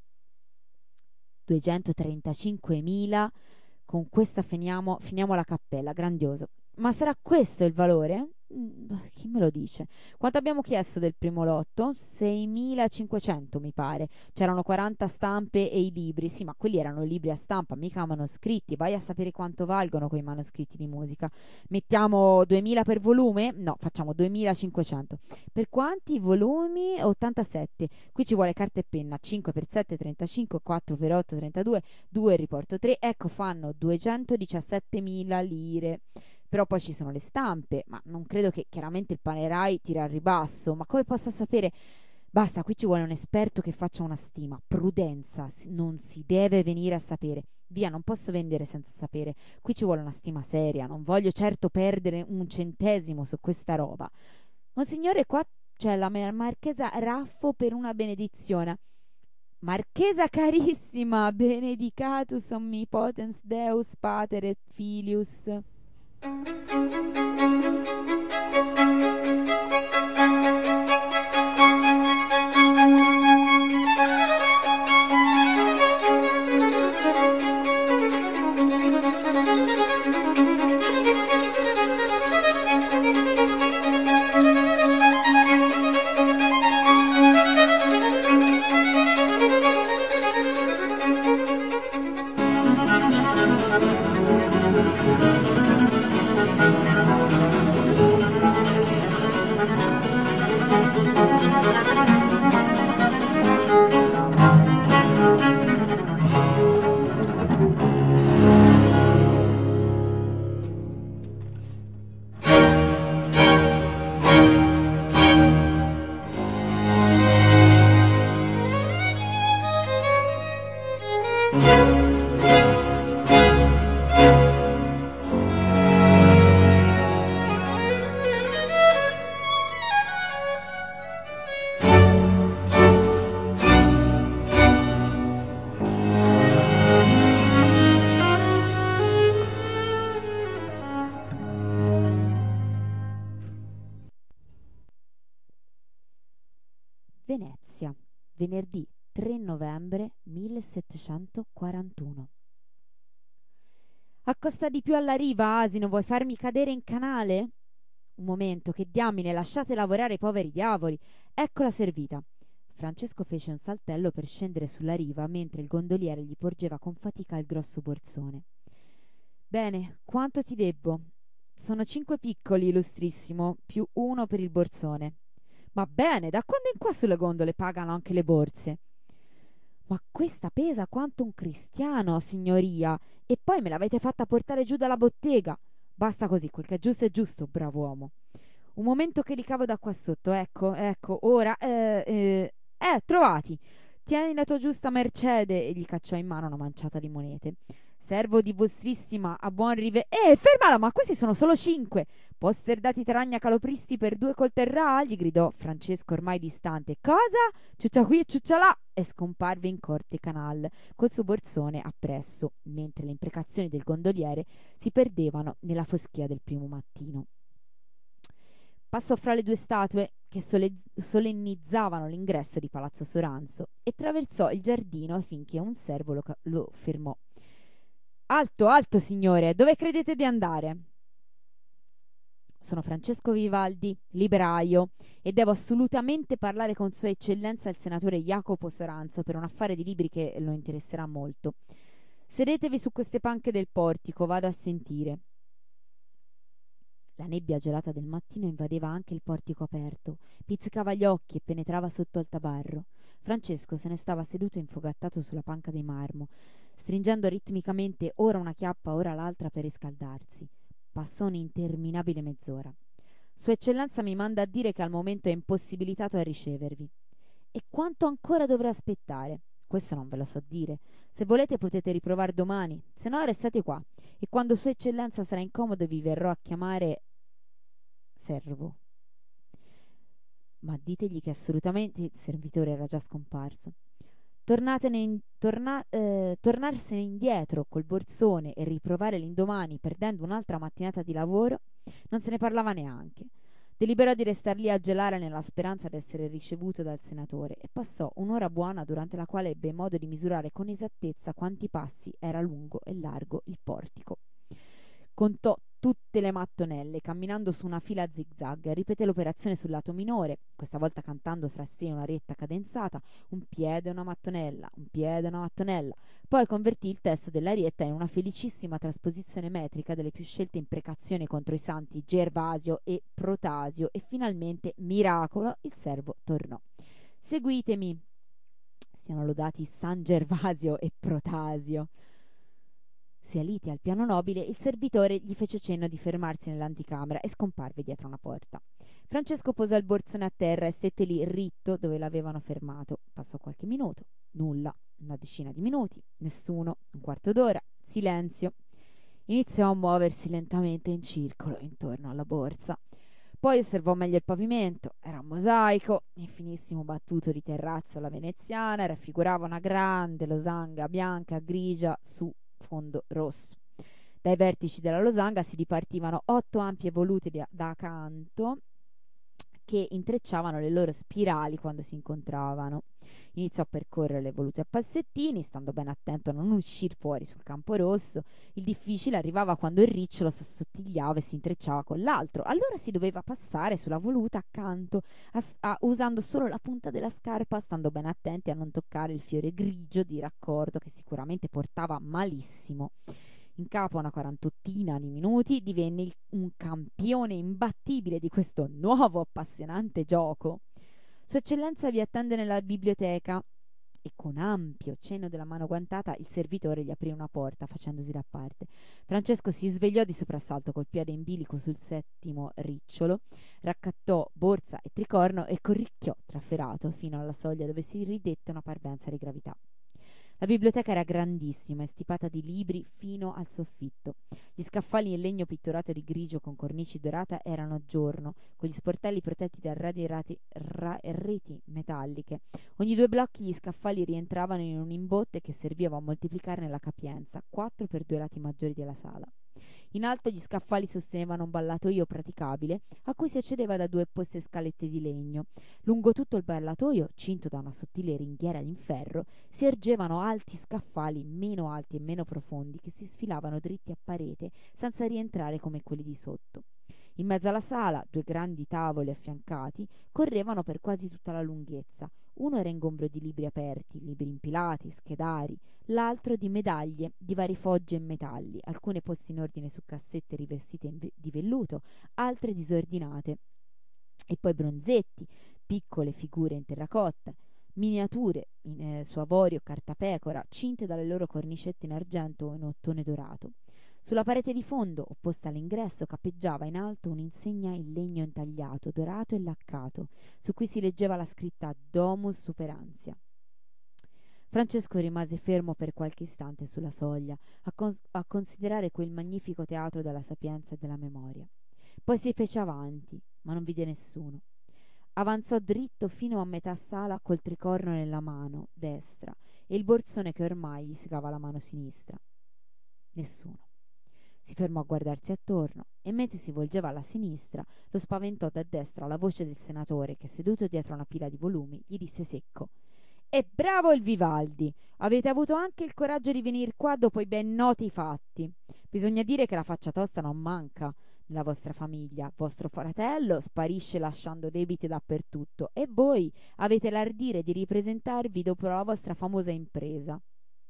duecentotrentacinquemila, con questa finiamo, finiamo la cappella, grandioso. Ma sarà questo il valore? Mm, chi me lo dice? Quanto abbiamo chiesto del primo lotto? seimilacinquecento mi pare. C'erano quaranta stampe e i libri. Sì, ma quelli erano libri a stampa, mica manoscritti. Vai a sapere quanto valgono quei manoscritti di musica. Mettiamo duemila per volume? No, facciamo duemilacinquecento. Per quanti volumi? ottantasette. Qui ci vuole carta e penna. cinque per sette, trentacinque, quattro per otto, trentadue, due riporto tre. Ecco, fanno duecentodiciassettemila lire. Però poi ci sono le stampe, ma non credo che chiaramente il Panerai tira al ribasso. Ma come possa sapere? Basta, qui ci vuole un esperto che faccia una stima. Prudenza, non si deve venire a sapere. Via, non posso vendere senza sapere. Qui ci vuole una stima seria. Non voglio certo perdere un centesimo su questa roba. Monsignore, qua c'è la marchesa Raffo per una benedizione. Marchesa carissima, benedicatus omnipotens Deus Pater et Filius. Venezia, venerdì tre novembre millesettecentoquarantuno. Accosta di più alla riva, asino, vuoi farmi cadere in canale? Un momento, che diamine, lasciate lavorare i poveri diavoli. Eccola servita. Francesco fece un saltello per scendere sulla riva, mentre il gondoliere gli porgeva con fatica il grosso borsone. Bene, quanto ti debbo? Sono cinque piccoli, illustrissimo, più uno per il borsone. Ma bene, da quando in qua sulle gondole pagano anche le borse? Ma questa pesa quanto un cristiano, signoria, e poi me l'avete fatta portare giù dalla bottega. Basta così, quel che è giusto è giusto, bravo uomo. Un momento che li cavo da qua sotto, ecco, ecco, ora, eh, eh, eh trovati. Tieni la tua giusta mercede, e gli cacciò in mano una manciata di monete. Servo di vostrissima, a buon rive... Eh, fermala, ma questi sono solo cinque! Poster dati tragna calopristi per due col terrà? Gli gridò Francesco ormai distante. Cosa? Ciuccia qui e ciuccia là! E scomparve in corte canal, col suo borsone appresso, mentre le imprecazioni del gondoliere si perdevano nella foschia del primo mattino. Passò fra le due statue che sole- solennizzavano l'ingresso di Palazzo Soranzo e attraversò il giardino finché un servo lo, ca- lo fermò. Alto, alto, signore, dove credete di andare? Sono Francesco Vivaldi, libraio, e devo assolutamente parlare con Sua Eccellenza il senatore Jacopo Soranzo per un affare di libri che lo interesserà molto. Sedetevi su queste panche del portico, vado a sentire. La nebbia gelata del mattino invadeva anche il portico aperto, pizzicava gli occhi e penetrava sotto al tabarro. Francesco se ne stava seduto infogattato sulla panca di marmo, stringendo ritmicamente ora una chiappa ora l'altra per riscaldarsi. Passò un'interminabile mezz'ora. Sua Eccellenza mi manda a dire che al momento è impossibilitato a ricevervi. E quanto ancora dovrò aspettare? Questo non ve lo so dire. Se volete potete riprovare domani, se no restate qua, e quando Sua Eccellenza sarà incomodo vi verrò a chiamare servo. Ma ditegli che assolutamente il servitore era già scomparso. Tornatene in, torna, eh, tornarsene indietro col borsone e riprovare l'indomani perdendo un'altra mattinata di lavoro non se ne parlava neanche. Deliberò di restar lì a gelare nella speranza d'essere ricevuto dal senatore e passò un'ora buona durante la quale ebbe modo di misurare con esattezza quanti passi era lungo e largo il portico. Contò tutte le mattonelle, camminando su una fila a zigzag, ripeté l'operazione sul lato minore, questa volta cantando fra sé una rietta cadenzata, un piede e una mattonella, un piede e una mattonella. Poi convertì il testo della rietta in una felicissima trasposizione metrica delle più scelte imprecazioni contro i santi Gervasio e Protasio e finalmente, miracolo, il servo tornò. Seguitemi. Siano lodati San Gervasio e Protasio. Saliti al piano nobile, il servitore gli fece cenno di fermarsi nell'anticamera e scomparve dietro una porta. Francesco posò il borsone a terra e stette lì ritto dove l'avevano fermato. Passò qualche minuto, nulla, una decina di minuti, nessuno, un quarto d'ora, silenzio. Iniziò a muoversi lentamente in circolo intorno alla borsa. Poi osservò meglio il pavimento, era un mosaico, il finissimo battuto di terrazzo alla veneziana raffigurava una grande losanga bianca grigia su fondo rosso. Dai vertici della losanga si dipartivano otto ampie volute di- da accanto che intrecciavano le loro spirali quando si incontravano. Iniziò a percorrere le volute a passettini, stando ben attento a non uscir fuori sul campo rosso. Il difficile arrivava quando il ricciolo s'assottigliava e si intrecciava con l'altro. Allora si doveva passare sulla voluta accanto, a, a, usando solo la punta della scarpa, stando ben attenti a non toccare il fiore grigio di raccordo che sicuramente portava malissimo. In capo a una quarantottina di minuti divenne il, un campione imbattibile di questo nuovo appassionante gioco. Sua Eccellenza vi attende nella biblioteca, e con ampio cenno della mano guantata il servitore gli aprì una porta facendosi da parte. Francesco si svegliò di soprassalto col piede in bilico sul settimo ricciolo, raccattò borsa e tricorno e corricchiò trafelato fino alla soglia dove si ridette una parvenza di gravità. La biblioteca era grandissima e stipata di libri fino al soffitto. Gli scaffali in legno pitturato di grigio con cornici dorate erano a giorno, con gli sportelli protetti da radi- ra- reti metalliche. Ogni due blocchi gli scaffali rientravano in un imbotte che serviva a moltiplicarne la capienza, quattro per due lati maggiori della sala. In alto gli scaffali sostenevano un ballatoio praticabile a cui si accedeva da due opposte scalette di legno. Lungo tutto il ballatoio, cinto da una sottile ringhiera in ferro, si ergevano alti scaffali meno alti e meno profondi che si sfilavano dritti a parete senza rientrare come quelli di sotto. In mezzo alla sala, due grandi tavoli affiancati correvano per quasi tutta la lunghezza. Uno era ingombro di libri aperti, libri impilati, schedari, l'altro di medaglie di vari foggi e metalli, alcune poste in ordine su cassette rivestite in ve- di velluto, altre disordinate, e poi bronzetti, piccole figure in terracotta, miniature in, eh, su avorio, cartapecora, cinte dalle loro cornicette in argento o in ottone dorato. Sulla parete di fondo, opposta all'ingresso, cappeggiava in alto un'insegna in legno intagliato, dorato e laccato, su cui si leggeva la scritta Domus Superantia. Francesco rimase fermo per qualche istante sulla soglia, a, cons- a considerare quel magnifico teatro della sapienza e della memoria. Poi si fece avanti, ma non vide nessuno. Avanzò dritto fino a metà sala col tricorno nella mano destra e il borsone che ormai gli segava la mano sinistra. Nessuno. Si fermò a guardarsi attorno e mentre si volgeva alla sinistra lo spaventò da destra la voce del senatore che, seduto dietro una pila di volumi, gli disse secco: «E bravo il Vivaldi! Avete avuto anche il coraggio di venir qua dopo i ben noti fatti. Bisogna dire che la faccia tosta non manca nella vostra famiglia. Vostro fratello sparisce lasciando debiti dappertutto e voi avete l'ardire di ripresentarvi dopo la vostra famosa impresa».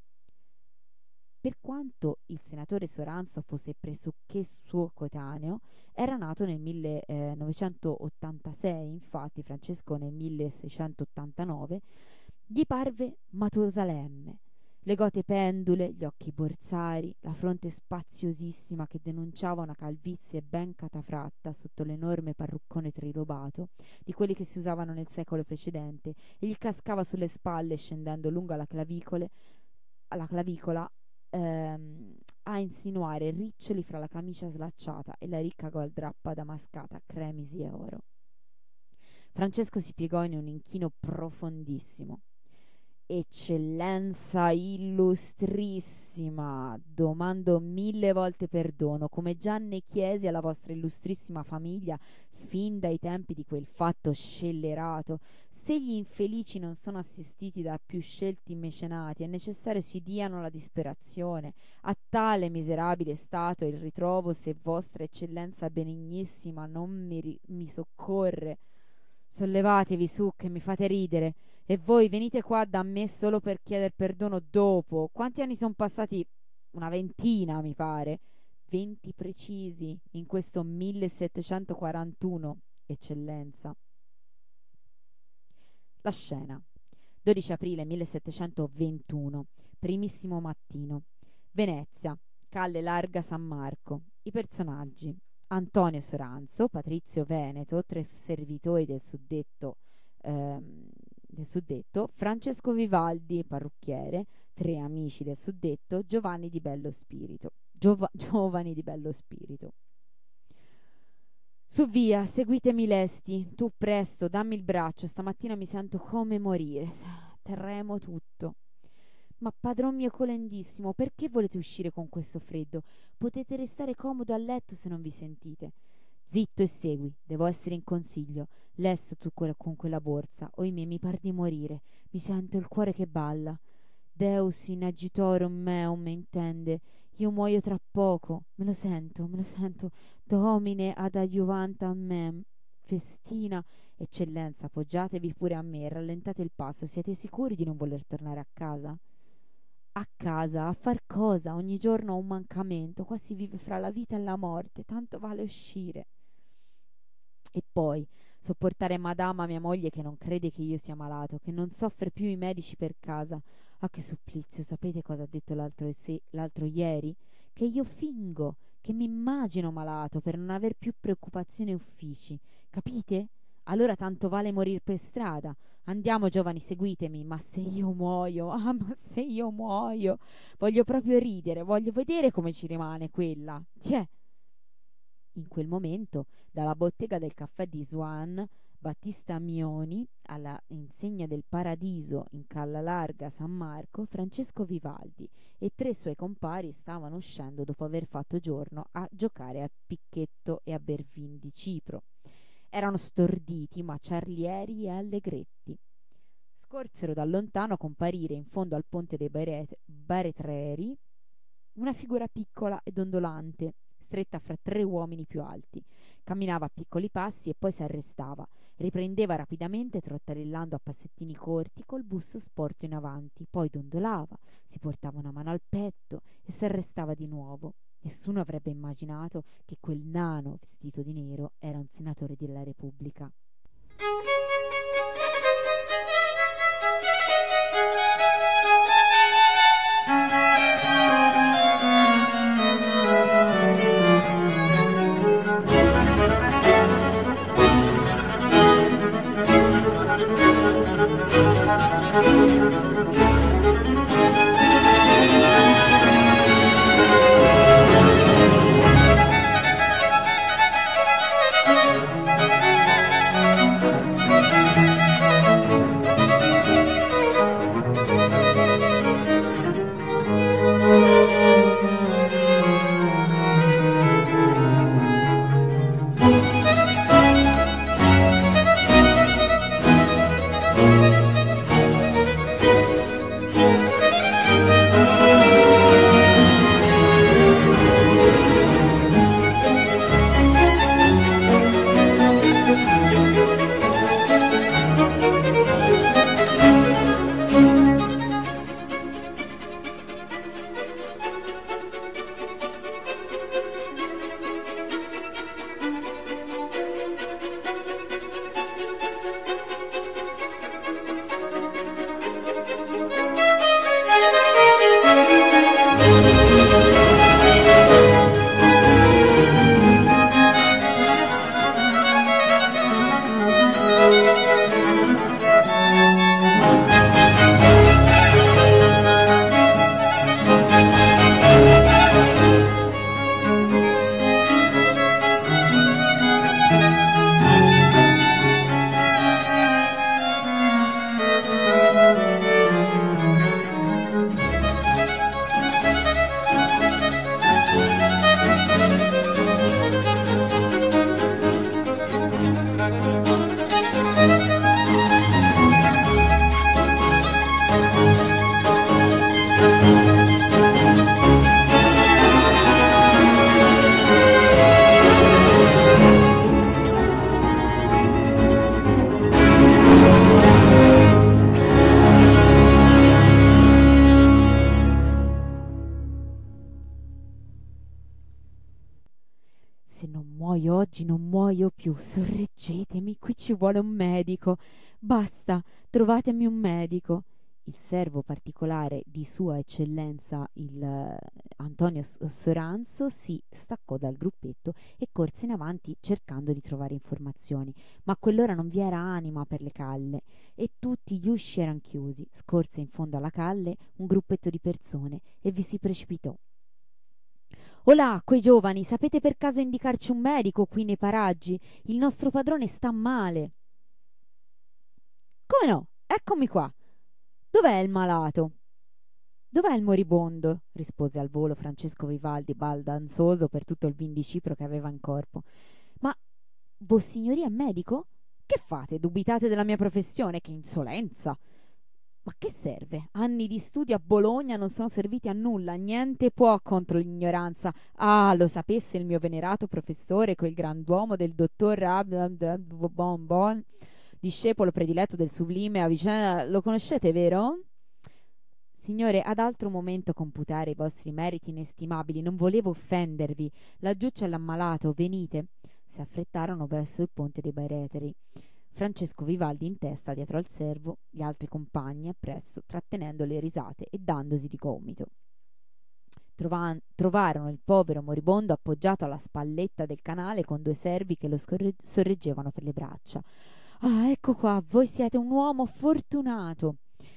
Per quanto il senatore Soranzo fosse pressoché suo coetaneo, era nato nel millenovecentottantasei, infatti Francesco nel milleseicentottantanove, gli parve Matusalemme. Le gote pendule, gli occhi borsari, la fronte spaziosissima che denunciava una calvizie ben catafratta sotto l'enorme parruccone trilobato, di quelli che si usavano nel secolo precedente, e gli cascava sulle spalle scendendo lungo la clavicole, alla clavicola, ehm, a insinuare riccioli fra la camicia slacciata e la ricca gualdrappa damascata cremisi e oro. Francesco si piegò in un inchino profondissimo. «Eccellenza illustrissima, domando mille volte perdono, come già ne chiesi alla vostra illustrissima famiglia fin dai tempi di quel fatto scellerato. Se gli infelici non sono assistiti da più scelti mecenati, è necessario si diano la disperazione. A tale miserabile stato il ritrovo, se vostra eccellenza benignissima non mi, ri- mi soccorre. Sollevatevi su, che mi fate ridere. E voi venite qua da me solo per chieder perdono dopo. Quanti anni sono passati? Una ventina, mi pare. Venti precisi in questo millesettecentoquarantuno, eccellenza». La scena. dodici aprile millesettecentoventuno, primissimo mattino. Venezia, calle larga San Marco. I personaggi: Antonio Soranzo, Patrizio Veneto, tre servitori del suddetto ehm, del suddetto, Francesco Vivaldi, parrucchiere, tre amici del suddetto, Giovanni di bello spirito. Giova- giovani di bello spirito. Su via, seguitemi lesti, tu presto, dammi il braccio, stamattina mi sento come morire, tremo tutto. Ma padron mio colendissimo, perché volete uscire con questo freddo? Potete restare comodo a letto se non vi sentite. Zitto e segui, devo essere in consiglio. Lesto tu quella, con quella borsa, oimè mi par di morire, mi sento il cuore che balla. Deus in agitorum meum me intende, io muoio tra poco, me lo sento, me lo sento, domine ad adiuvanta mem. Festina, eccellenza, appoggiatevi pure a me, rallentate il passo, siete sicuri di non voler tornare a casa? A casa, a far cosa? Ogni giorno ho un mancamento, qua si vive fra la vita e la morte, tanto vale uscire. E poi sopportare madama mia moglie che non crede che io sia malato, che non soffre più i medici per casa. Ah, che supplizio, sapete cosa ha detto l'altro, se- l'altro ieri? Che io fingo, che mi immagino malato per non aver più preoccupazioni e uffici, capite? Allora tanto vale morir per strada. Andiamo giovani, seguitemi, ma se io muoio, ah, ma se io muoio, voglio proprio ridere, voglio vedere come ci rimane quella. Tiè. In quel momento, dalla bottega del caffè di Swan, Battista Mioni, alla insegna del Paradiso in Calla Larga San Marco, Francesco Vivaldi e tre suoi compari stavano uscendo dopo aver fatto giorno a giocare a picchetto e a ber vin di Cipro. Erano storditi, ma ciarlieri e allegretti. Scorsero da lontano comparire in fondo al ponte dei Baret- Baretreri una figura piccola ed ondolante, stretta fra tre uomini più alti. Camminava a piccoli passi e poi si arrestava. Riprendeva rapidamente, trottarellando a passettini corti, col busto sporto in avanti. Poi dondolava, si portava una mano al petto e si arrestava di nuovo. Nessuno avrebbe immaginato che quel nano vestito di nero era un senatore della Repubblica. Se non muoio oggi non muoio più, sorreggetemi, qui ci vuole un medico. Basta, trovatemi un medico. Il servo particolare di Sua Eccellenza il eh, Antonio S- Soranzo si staccò dal gruppetto e corse in avanti cercando di trovare informazioni, ma a quell'ora non vi era anima per le calle e tutti gli usci eran chiusi. Scorse in fondo alla calle un gruppetto di persone e vi si precipitò. Olà, quei giovani, sapete per caso indicarci un medico qui nei paraggi? Il nostro padrone sta male. Come no? Eccomi qua. Dov'è il malato? Dov'è il moribondo? Rispose al volo Francesco Vivaldi, baldanzoso per tutto il vin di Cipro che aveva in corpo. Ma vossignoria è medico? Che fate? Dubitate della mia professione? Che insolenza! Ma che serve? Anni di studio a Bologna non sono serviti a nulla, niente può contro l'ignoranza. Ah, lo sapesse il mio venerato professore, quel grand'uomo del dottor Bonbon, discepolo prediletto del sublime Avicenna. Lo conoscete, vero? Signore, ad altro momento computare i vostri meriti inestimabili. Non volevo offendervi. Laggiù c'è l'ammalato, venite. Si affrettarono verso il ponte dei Bareteri. Francesco Vivaldi in testa dietro al servo, gli altri compagni appresso, trattenendo le risate e dandosi di gomito. Trova- trovarono il povero moribondo appoggiato alla spalletta del canale con due servi che lo scorre- sorreggevano per le braccia. Ah, ecco qua, voi siete un uomo fortunato.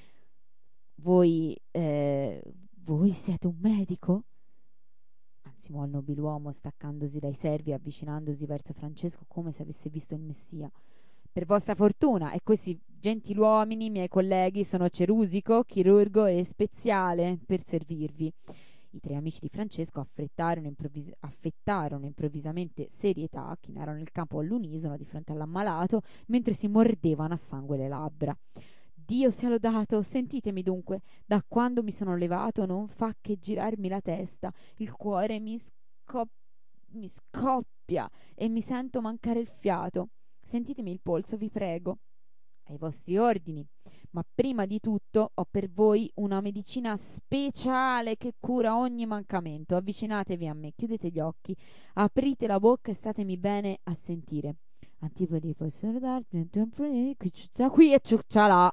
Voi, eh, voi siete un medico? Ansimò il nobiluomo, staccandosi dai servi e avvicinandosi verso Francesco come se avesse visto il Messia. Per vostra fortuna, e questi gentiluomini, miei colleghi, sono cerusico, chirurgo e speziale per servirvi. I tre amici di Francesco affrettarono, improvvis- affettarono improvvisamente serietà, chinarono il capo all'unisono di fronte all'ammalato, mentre si mordevano a sangue le labbra. Dio sia lodato, sentitemi dunque, da quando mi sono levato non fa che girarmi la testa, il cuore mi, scop- mi scoppia e mi sento mancare il fiato. Sentitemi il polso, vi prego. Ai vostri ordini. Ma prima di tutto ho per voi una medicina speciale che cura ogni mancamento. Avvicinatevi a me, chiudete gli occhi, aprite la bocca e statemi bene a sentire. Antipodi possono darmi qui c'è qui e c'è là.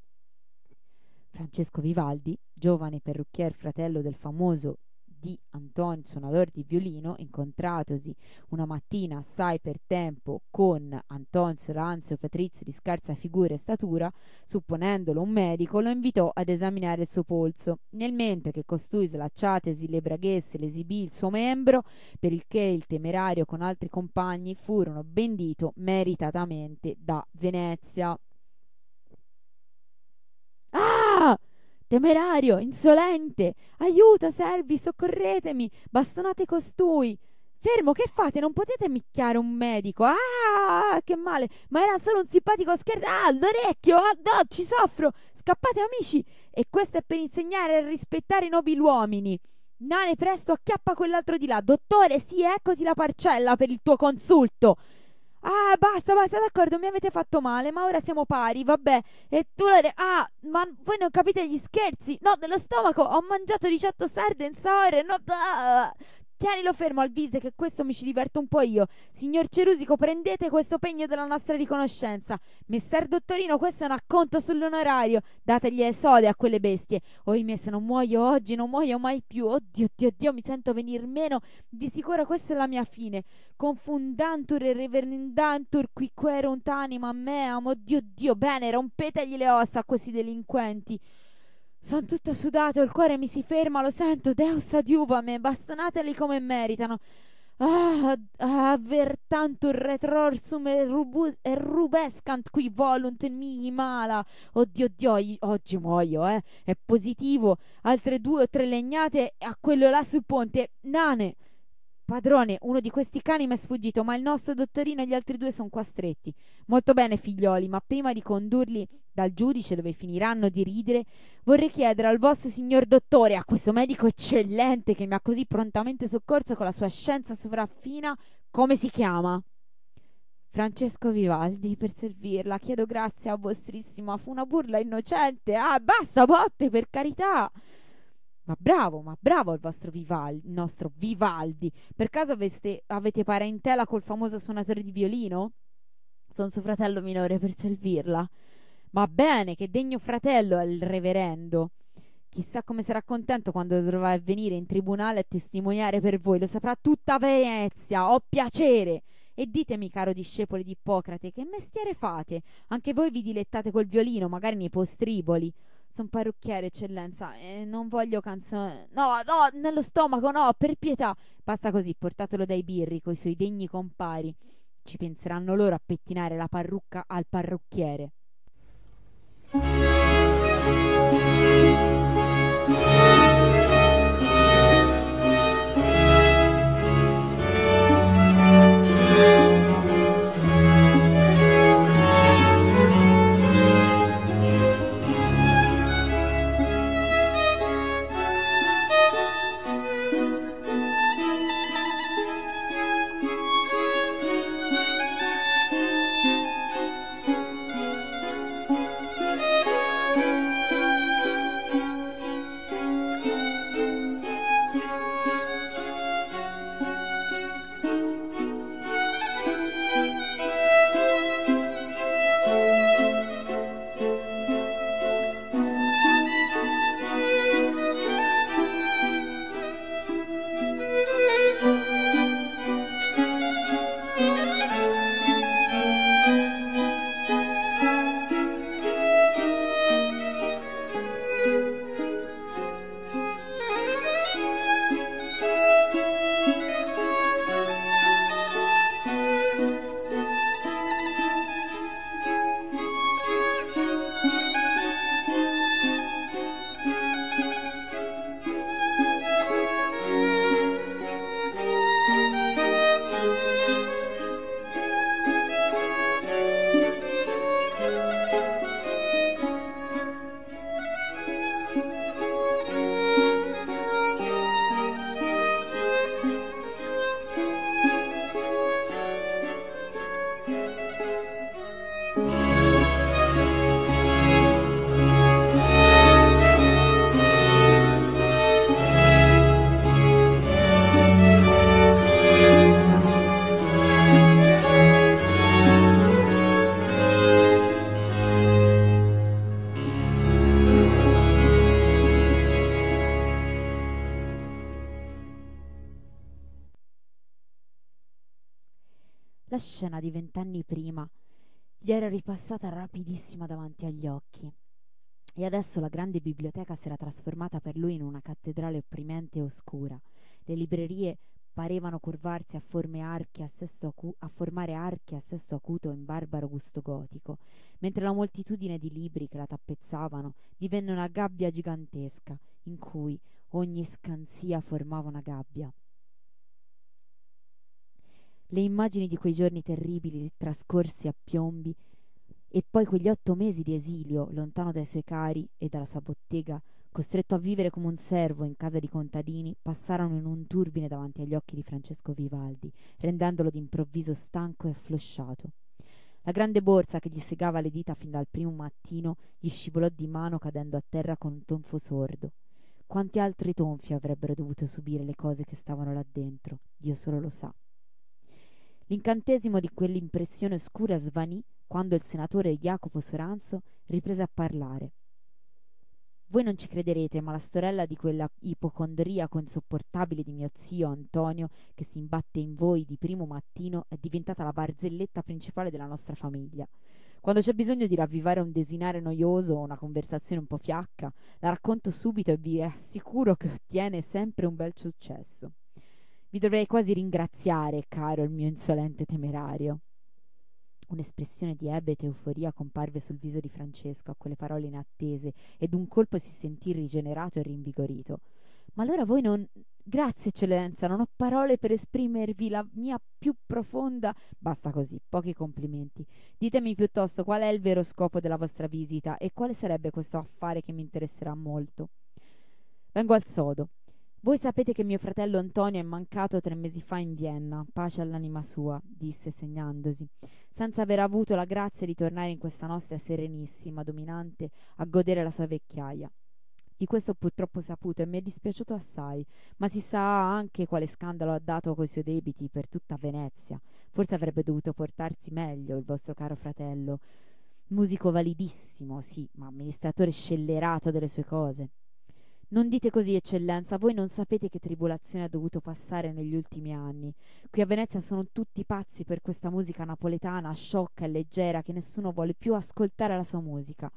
Francesco Vivaldi, giovane parrucchier fratello del famoso di Antonio, suonatore di violino, incontratosi una mattina assai per tempo con Antonio Ranzio Patrizio di scarsa figura e statura, supponendolo un medico, lo invitò ad esaminare il suo polso, nel mentre che costui slacciatesi le braghesse l'esibì il suo membro, per il che il temerario con altri compagni furono bendito meritatamente da Venezia. Ah! Temerario, insolente! Aiuto, servi, soccorretemi! Bastonate costui! Fermo, che fate? Non potete micchiare un medico! Ah, che male! Ma era solo un simpatico scherzo! Ah, l'orecchio! Ah, no, ci soffro! Scappate, amici! E questo è per insegnare a rispettare i nobiluomini! Nane, presto, acchiappa quell'altro di là! Dottore, sì, eccoti la parcella per il tuo consulto! Ah, basta, basta, d'accordo, mi avete fatto male, ma ora siamo pari, vabbè. E tu la... re- Ah, ma voi non capite gli scherzi? No, dello stomaco, ho mangiato diciotto sarde in saore, no... Ah! Tienilo fermo, Alvise, che questo mi ci diverto un po' io. Signor Cerusico, prendete questo pegno della nostra riconoscenza. Messer Dottorino, questo è un acconto sull'onorario. Dategli esode a quelle bestie. Oimè, se non muoio oggi, non muoio mai più. Oddio, Dio, Dio, mi sento venir meno. Di sicuro questa è la mia fine. Confundantur e reverendantur quiquerunt anima meam. Oddio, Dio, bene, rompetegli le ossa a questi delinquenti. Son tutto sudato, il cuore mi si ferma, lo sento, Deus adiuvame, bastonateli come meritano. Ah, avertantur retrorsum e, rubus, e rubescant qui volunt mihi mala. Oddio, Dio, oggi muoio, eh. È positivo. Altre due o tre legnate a quello là sul ponte. Nane. Padrone, uno di questi cani mi è sfuggito, ma il nostro dottorino e gli altri due sono qua stretti. Molto bene, figlioli, ma prima di condurli dal giudice dove finiranno di ridere, vorrei chiedere al vostro signor dottore, a questo medico eccellente che mi ha così prontamente soccorso con la sua scienza sovraffina, come si chiama? Francesco Vivaldi, per servirla. Chiedo grazia a vostrissima. Fu una burla innocente. Ah, basta botte, per carità. Ma bravo, ma bravo il vostro Vivaldi, il nostro Vivaldi. Per caso aveste, avete parentela col famoso suonatore di violino? Sono suo fratello minore, per servirla. Ma bene, che degno fratello è il reverendo. Chissà come sarà contento quando dovrà venire in tribunale a testimoniare per voi. Lo saprà tutta Venezia. Ho piacere. E ditemi, caro discepolo di Ippocrate, che mestiere fate? Anche voi vi dilettate col violino, magari nei postriboli. Son parrucchiere, eccellenza, e non voglio canzoni. No, no, nello stomaco, no, per pietà. Basta così, portatelo dai birri coi suoi degni compari. Ci penseranno loro a pettinare la parrucca al parrucchiere. La scena di vent'anni prima gli era ripassata rapidissima davanti agli occhi, e adesso la grande biblioteca si era trasformata per lui in una cattedrale opprimente e oscura. Le librerie parevano curvarsi a, forme archi a, sesto acu- a formare archi a sesto acuto in barbaro gusto gotico, mentre la moltitudine di libri che la tappezzavano divenne una gabbia gigantesca, in cui ogni scansia formava una gabbia. Le immagini di quei giorni terribili trascorsi a piombi, e poi quegli otto mesi di esilio lontano dai suoi cari e dalla sua bottega, costretto a vivere come un servo in casa di contadini, passarono in un turbine davanti agli occhi di Francesco Vivaldi, rendendolo d'improvviso stanco e afflosciato. La grande borsa che gli segava le dita fin dal primo mattino gli scivolò di mano, cadendo a terra con un tonfo sordo. Quanti altri tonfi avrebbero dovuto subire le cose che stavano là dentro? Dio solo lo sa. L'incantesimo di quell'impressione oscura svanì quando il senatore Jacopo Soranzo riprese a parlare. Voi non ci crederete, ma la storella di quella ipocondriaco insopportabile di mio zio Antonio, che si imbatte in voi di primo mattino, è diventata la barzelletta principale della nostra famiglia. Quando c'è bisogno di ravvivare un desinare noioso o una conversazione un po' fiacca, la racconto subito e vi assicuro che ottiene sempre un bel successo. Vi dovrei quasi ringraziare, caro il mio insolente temerario. Un'espressione di ebete euforia comparve sul viso di Francesco a quelle parole inattese, e d'un colpo si sentì rigenerato e rinvigorito. Ma allora voi non... Grazie, eccellenza, non ho parole per esprimervi la mia più profonda... Basta così, pochi complimenti. Ditemi piuttosto qual è il vero scopo della vostra visita e quale sarebbe questo affare che mi interesserà molto. Vengo al sodo. Voi sapete che mio fratello Antonio è mancato tre mesi fa in Vienna, pace all'anima sua, disse segnandosi, senza aver avuto la grazia di tornare in questa nostra serenissima dominante a godere la sua vecchiaia. Di questo ho purtroppo saputo e mi è dispiaciuto assai, ma si sa anche quale scandalo ha dato coi suoi debiti per tutta Venezia. Forse avrebbe dovuto portarsi meglio il vostro caro fratello, musico validissimo, sì, ma amministratore scellerato delle sue cose. Non dite così, eccellenza, voi non sapete che tribolazione ha dovuto passare negli ultimi anni. Qui a Venezia sono tutti pazzi per questa musica napoletana, sciocca e leggera, che nessuno vuole più ascoltare la sua musica.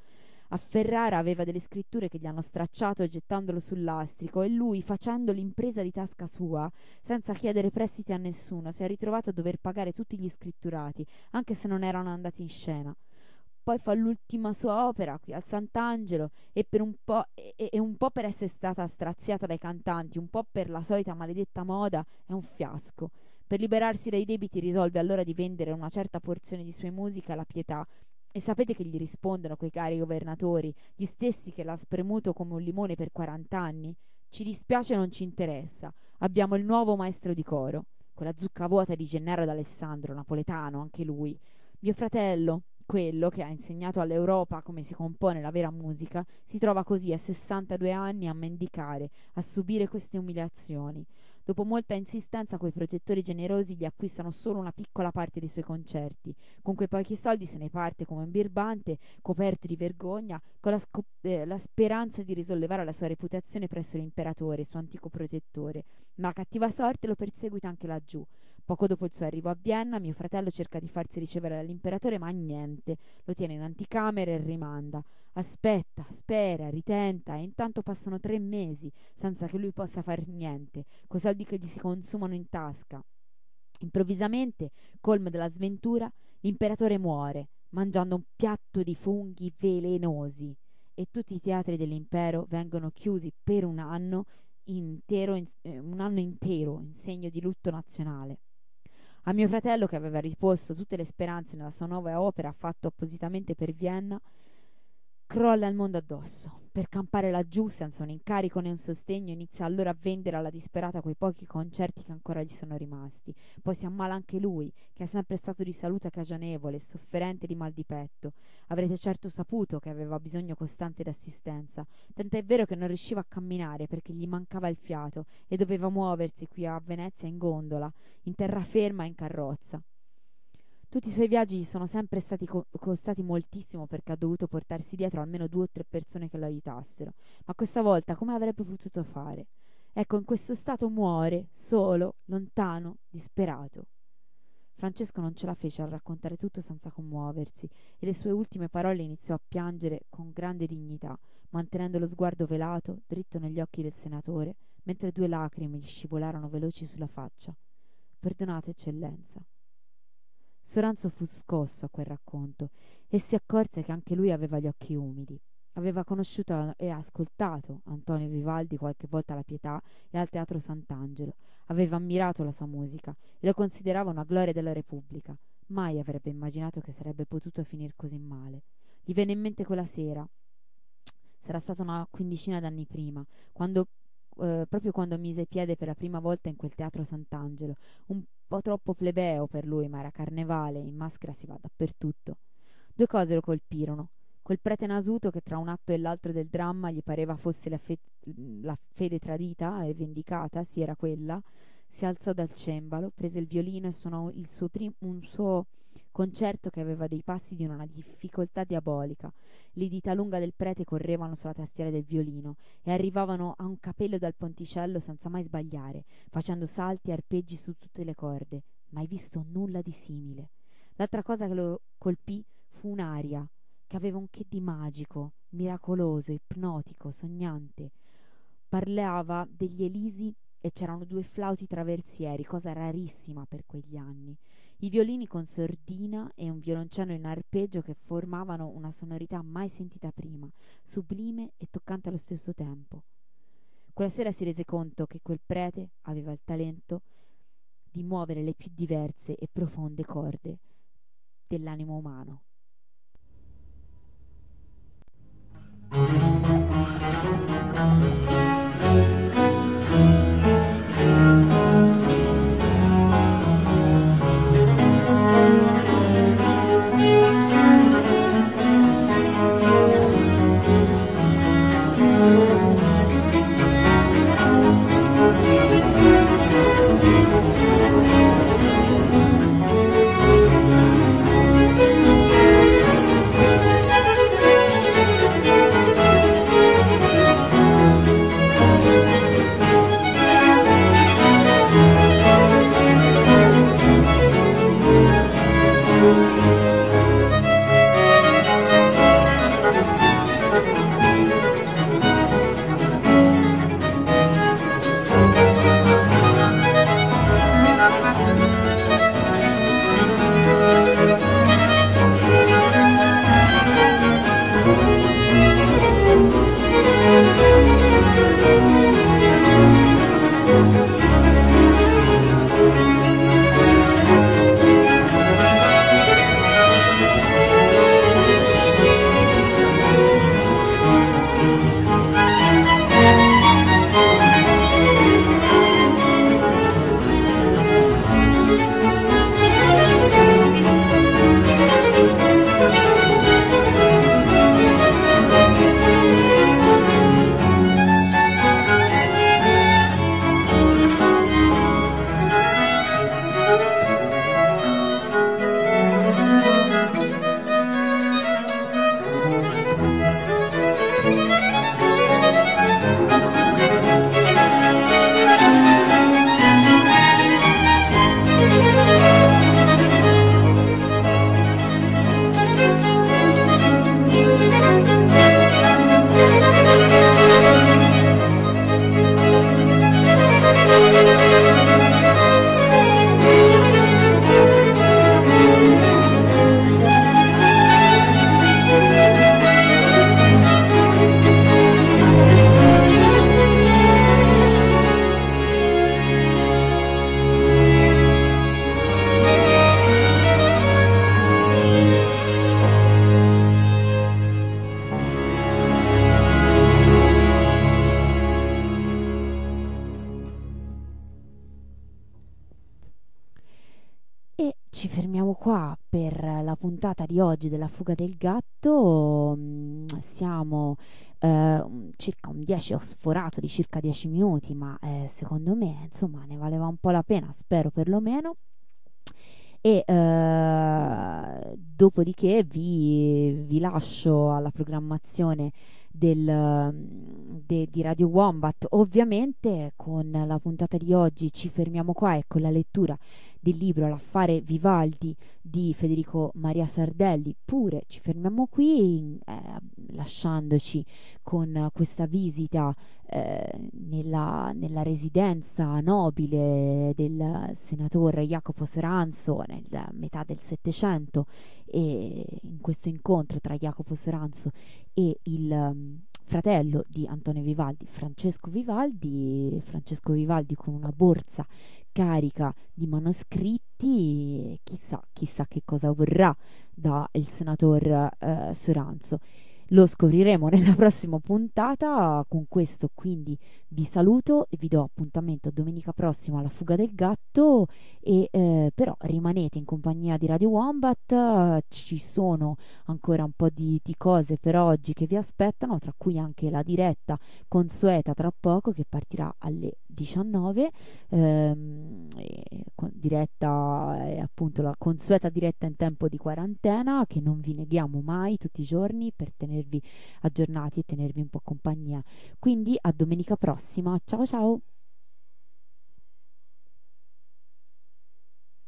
A Ferrara aveva delle scritture che gli hanno stracciato gettandolo sul lastrico, e lui, facendo l'impresa di tasca sua, senza chiedere prestiti a nessuno, si è ritrovato a dover pagare tutti gli scritturati, anche se non erano andati in scena. Poi fa l'ultima sua opera qui al Sant'Angelo, e per un po', e, e un po' per essere stata straziata dai cantanti, un po' per la solita maledetta moda, è un fiasco. Per liberarsi dai debiti risolve allora di vendere una certa porzione di sue musiche alla Pietà. E sapete che gli rispondono quei cari governatori, gli stessi che l'ha spremuto come un limone per quarant'anni? Ci dispiace, non ci interessa. Abbiamo il nuovo maestro di coro, quella zucca vuota di Gennaro d'Alessandro, napoletano anche lui. Mio fratello, quello che ha insegnato all'Europa come si compone la vera musica, si trova così a sessantadue anni a mendicare, a subire queste umiliazioni. Dopo molta insistenza, quei protettori generosi gli acquistano solo una piccola parte dei suoi concerti. Con quei pochi soldi se ne parte come un birbante, coperto di vergogna, con la, scop- eh, la speranza di risollevare la sua reputazione presso l'imperatore, suo antico protettore. Ma la cattiva sorte lo perseguita anche laggiù. Poco dopo il suo arrivo a Vienna, mio fratello cerca di farsi ricevere dall'imperatore, ma niente. Lo tiene in anticamera e rimanda. Aspetta, spera, ritenta, e intanto passano tre mesi senza che lui possa far niente, coi soldi che gli si consumano in tasca. Improvvisamente, colmo della sventura, l'imperatore muore, mangiando un piatto di funghi velenosi, e tutti i teatri dell'impero vengono chiusi per un anno intero, in, eh, un anno intero in segno di lutto nazionale. A mio fratello, che aveva riposto tutte le speranze nella sua nuova opera fatto appositamente per Vienna, crolla il mondo addosso. Per campare laggiù senza un incarico né un sostegno, inizia allora a vendere alla disperata quei pochi concerti che ancora gli sono rimasti. Poi si ammala anche lui, che è sempre stato di salute cagionevole e sofferente di mal di petto. Avrete certo saputo che aveva bisogno costante d'assistenza, tant'è vero che non riusciva a camminare perché gli mancava il fiato e doveva muoversi qui a Venezia in gondola, in terraferma e in carrozza. Tutti i suoi viaggi gli sono sempre stati co- costati moltissimo, perché ha dovuto portarsi dietro almeno due o tre persone che lo aiutassero. Ma questa volta come avrebbe potuto fare? Ecco, in questo stato muore, solo, lontano, disperato. Francesco non ce la fece a raccontare tutto senza commuoversi, e le sue ultime parole iniziò a piangere con grande dignità, mantenendo lo sguardo velato, dritto negli occhi del senatore, mentre due lacrime gli scivolarono veloci sulla faccia. «Perdonate, eccellenza». Soranzo fu scosso a quel racconto e si accorse che anche lui aveva gli occhi umidi. Aveva conosciuto e ascoltato Antonio Vivaldi qualche volta alla Pietà e al Teatro Sant'Angelo. Aveva ammirato la sua musica e lo considerava una gloria della Repubblica. Mai avrebbe immaginato che sarebbe potuto finir così male. Gli venne in mente quella sera. Sarà stata una quindicina d'anni prima, quando eh, proprio quando mise piede per la prima volta in quel Teatro Sant'Angelo. Un po' troppo plebeo per lui, ma era carnevale, in maschera si va dappertutto. Due cose lo colpirono: quel prete nasuto che tra un atto e l'altro del dramma gli pareva fosse la, fe- la fede tradita e vendicata, sì, era quella. Si alzò dal cembalo, prese il violino e suonò il suo prim- un suo concerto che aveva dei passi di una difficoltà diabolica. Le dita lunga del prete correvano sulla tastiera del violino e arrivavano a un capello dal ponticello senza mai sbagliare, facendo salti e arpeggi su tutte le corde. Mai visto nulla di simile. L'altra cosa che lo colpì fu un'aria che aveva un che di magico, miracoloso, ipnotico, sognante. Parlava degli Elisi e c'erano due flauti traversieri, cosa rarissima per quegli anni, i violini con sordina e un violoncello in arpeggio che formavano una sonorità mai sentita prima, sublime e toccante allo stesso tempo. Quella sera si rese conto che quel prete aveva il talento di muovere le più diverse e profonde corde dell'animo umano. ci fermiamo qua per la puntata di oggi della fuga del gatto. Mm, siamo eh, un- circa un dieci, ho sforato di circa dieci minuti, ma eh, secondo me insomma ne valeva un po' la pena, spero perlomeno. E eh, dopodiché vi, vi lascio alla programmazione del, mm, de- di Radio Wombat. Ovviamente con la puntata di oggi ci fermiamo qua e con la lettura del libro L'affare Vivaldi di Federico Maria Sardelli pure ci fermiamo qui, eh, lasciandoci con questa visita eh, nella, nella residenza nobile del senatore Jacopo Soranzo nella metà del Settecento, e in questo incontro tra Jacopo Soranzo e il um, fratello di Antonio Vivaldi, Francesco Vivaldi, Francesco Vivaldi con una borsa carica di manoscritti, chissà, chissà che cosa vorrà da il senatore eh, Soranzo. Lo scopriremo nella prossima puntata. Con questo quindi vi saluto e vi do appuntamento domenica prossima alla fuga del gatto, e eh, però rimanete in compagnia di Radio Wombat. Eh, ci sono ancora un po' di, di cose per oggi che vi aspettano, tra cui anche la diretta consueta tra poco che partirà alle diciannove, ehm, e con- diretta è appunto la consueta diretta in tempo di quarantena che non vi neghiamo mai tutti i giorni per tenervi aggiornati e tenervi un po' compagnia. Quindi a domenica prossima, ciao ciao.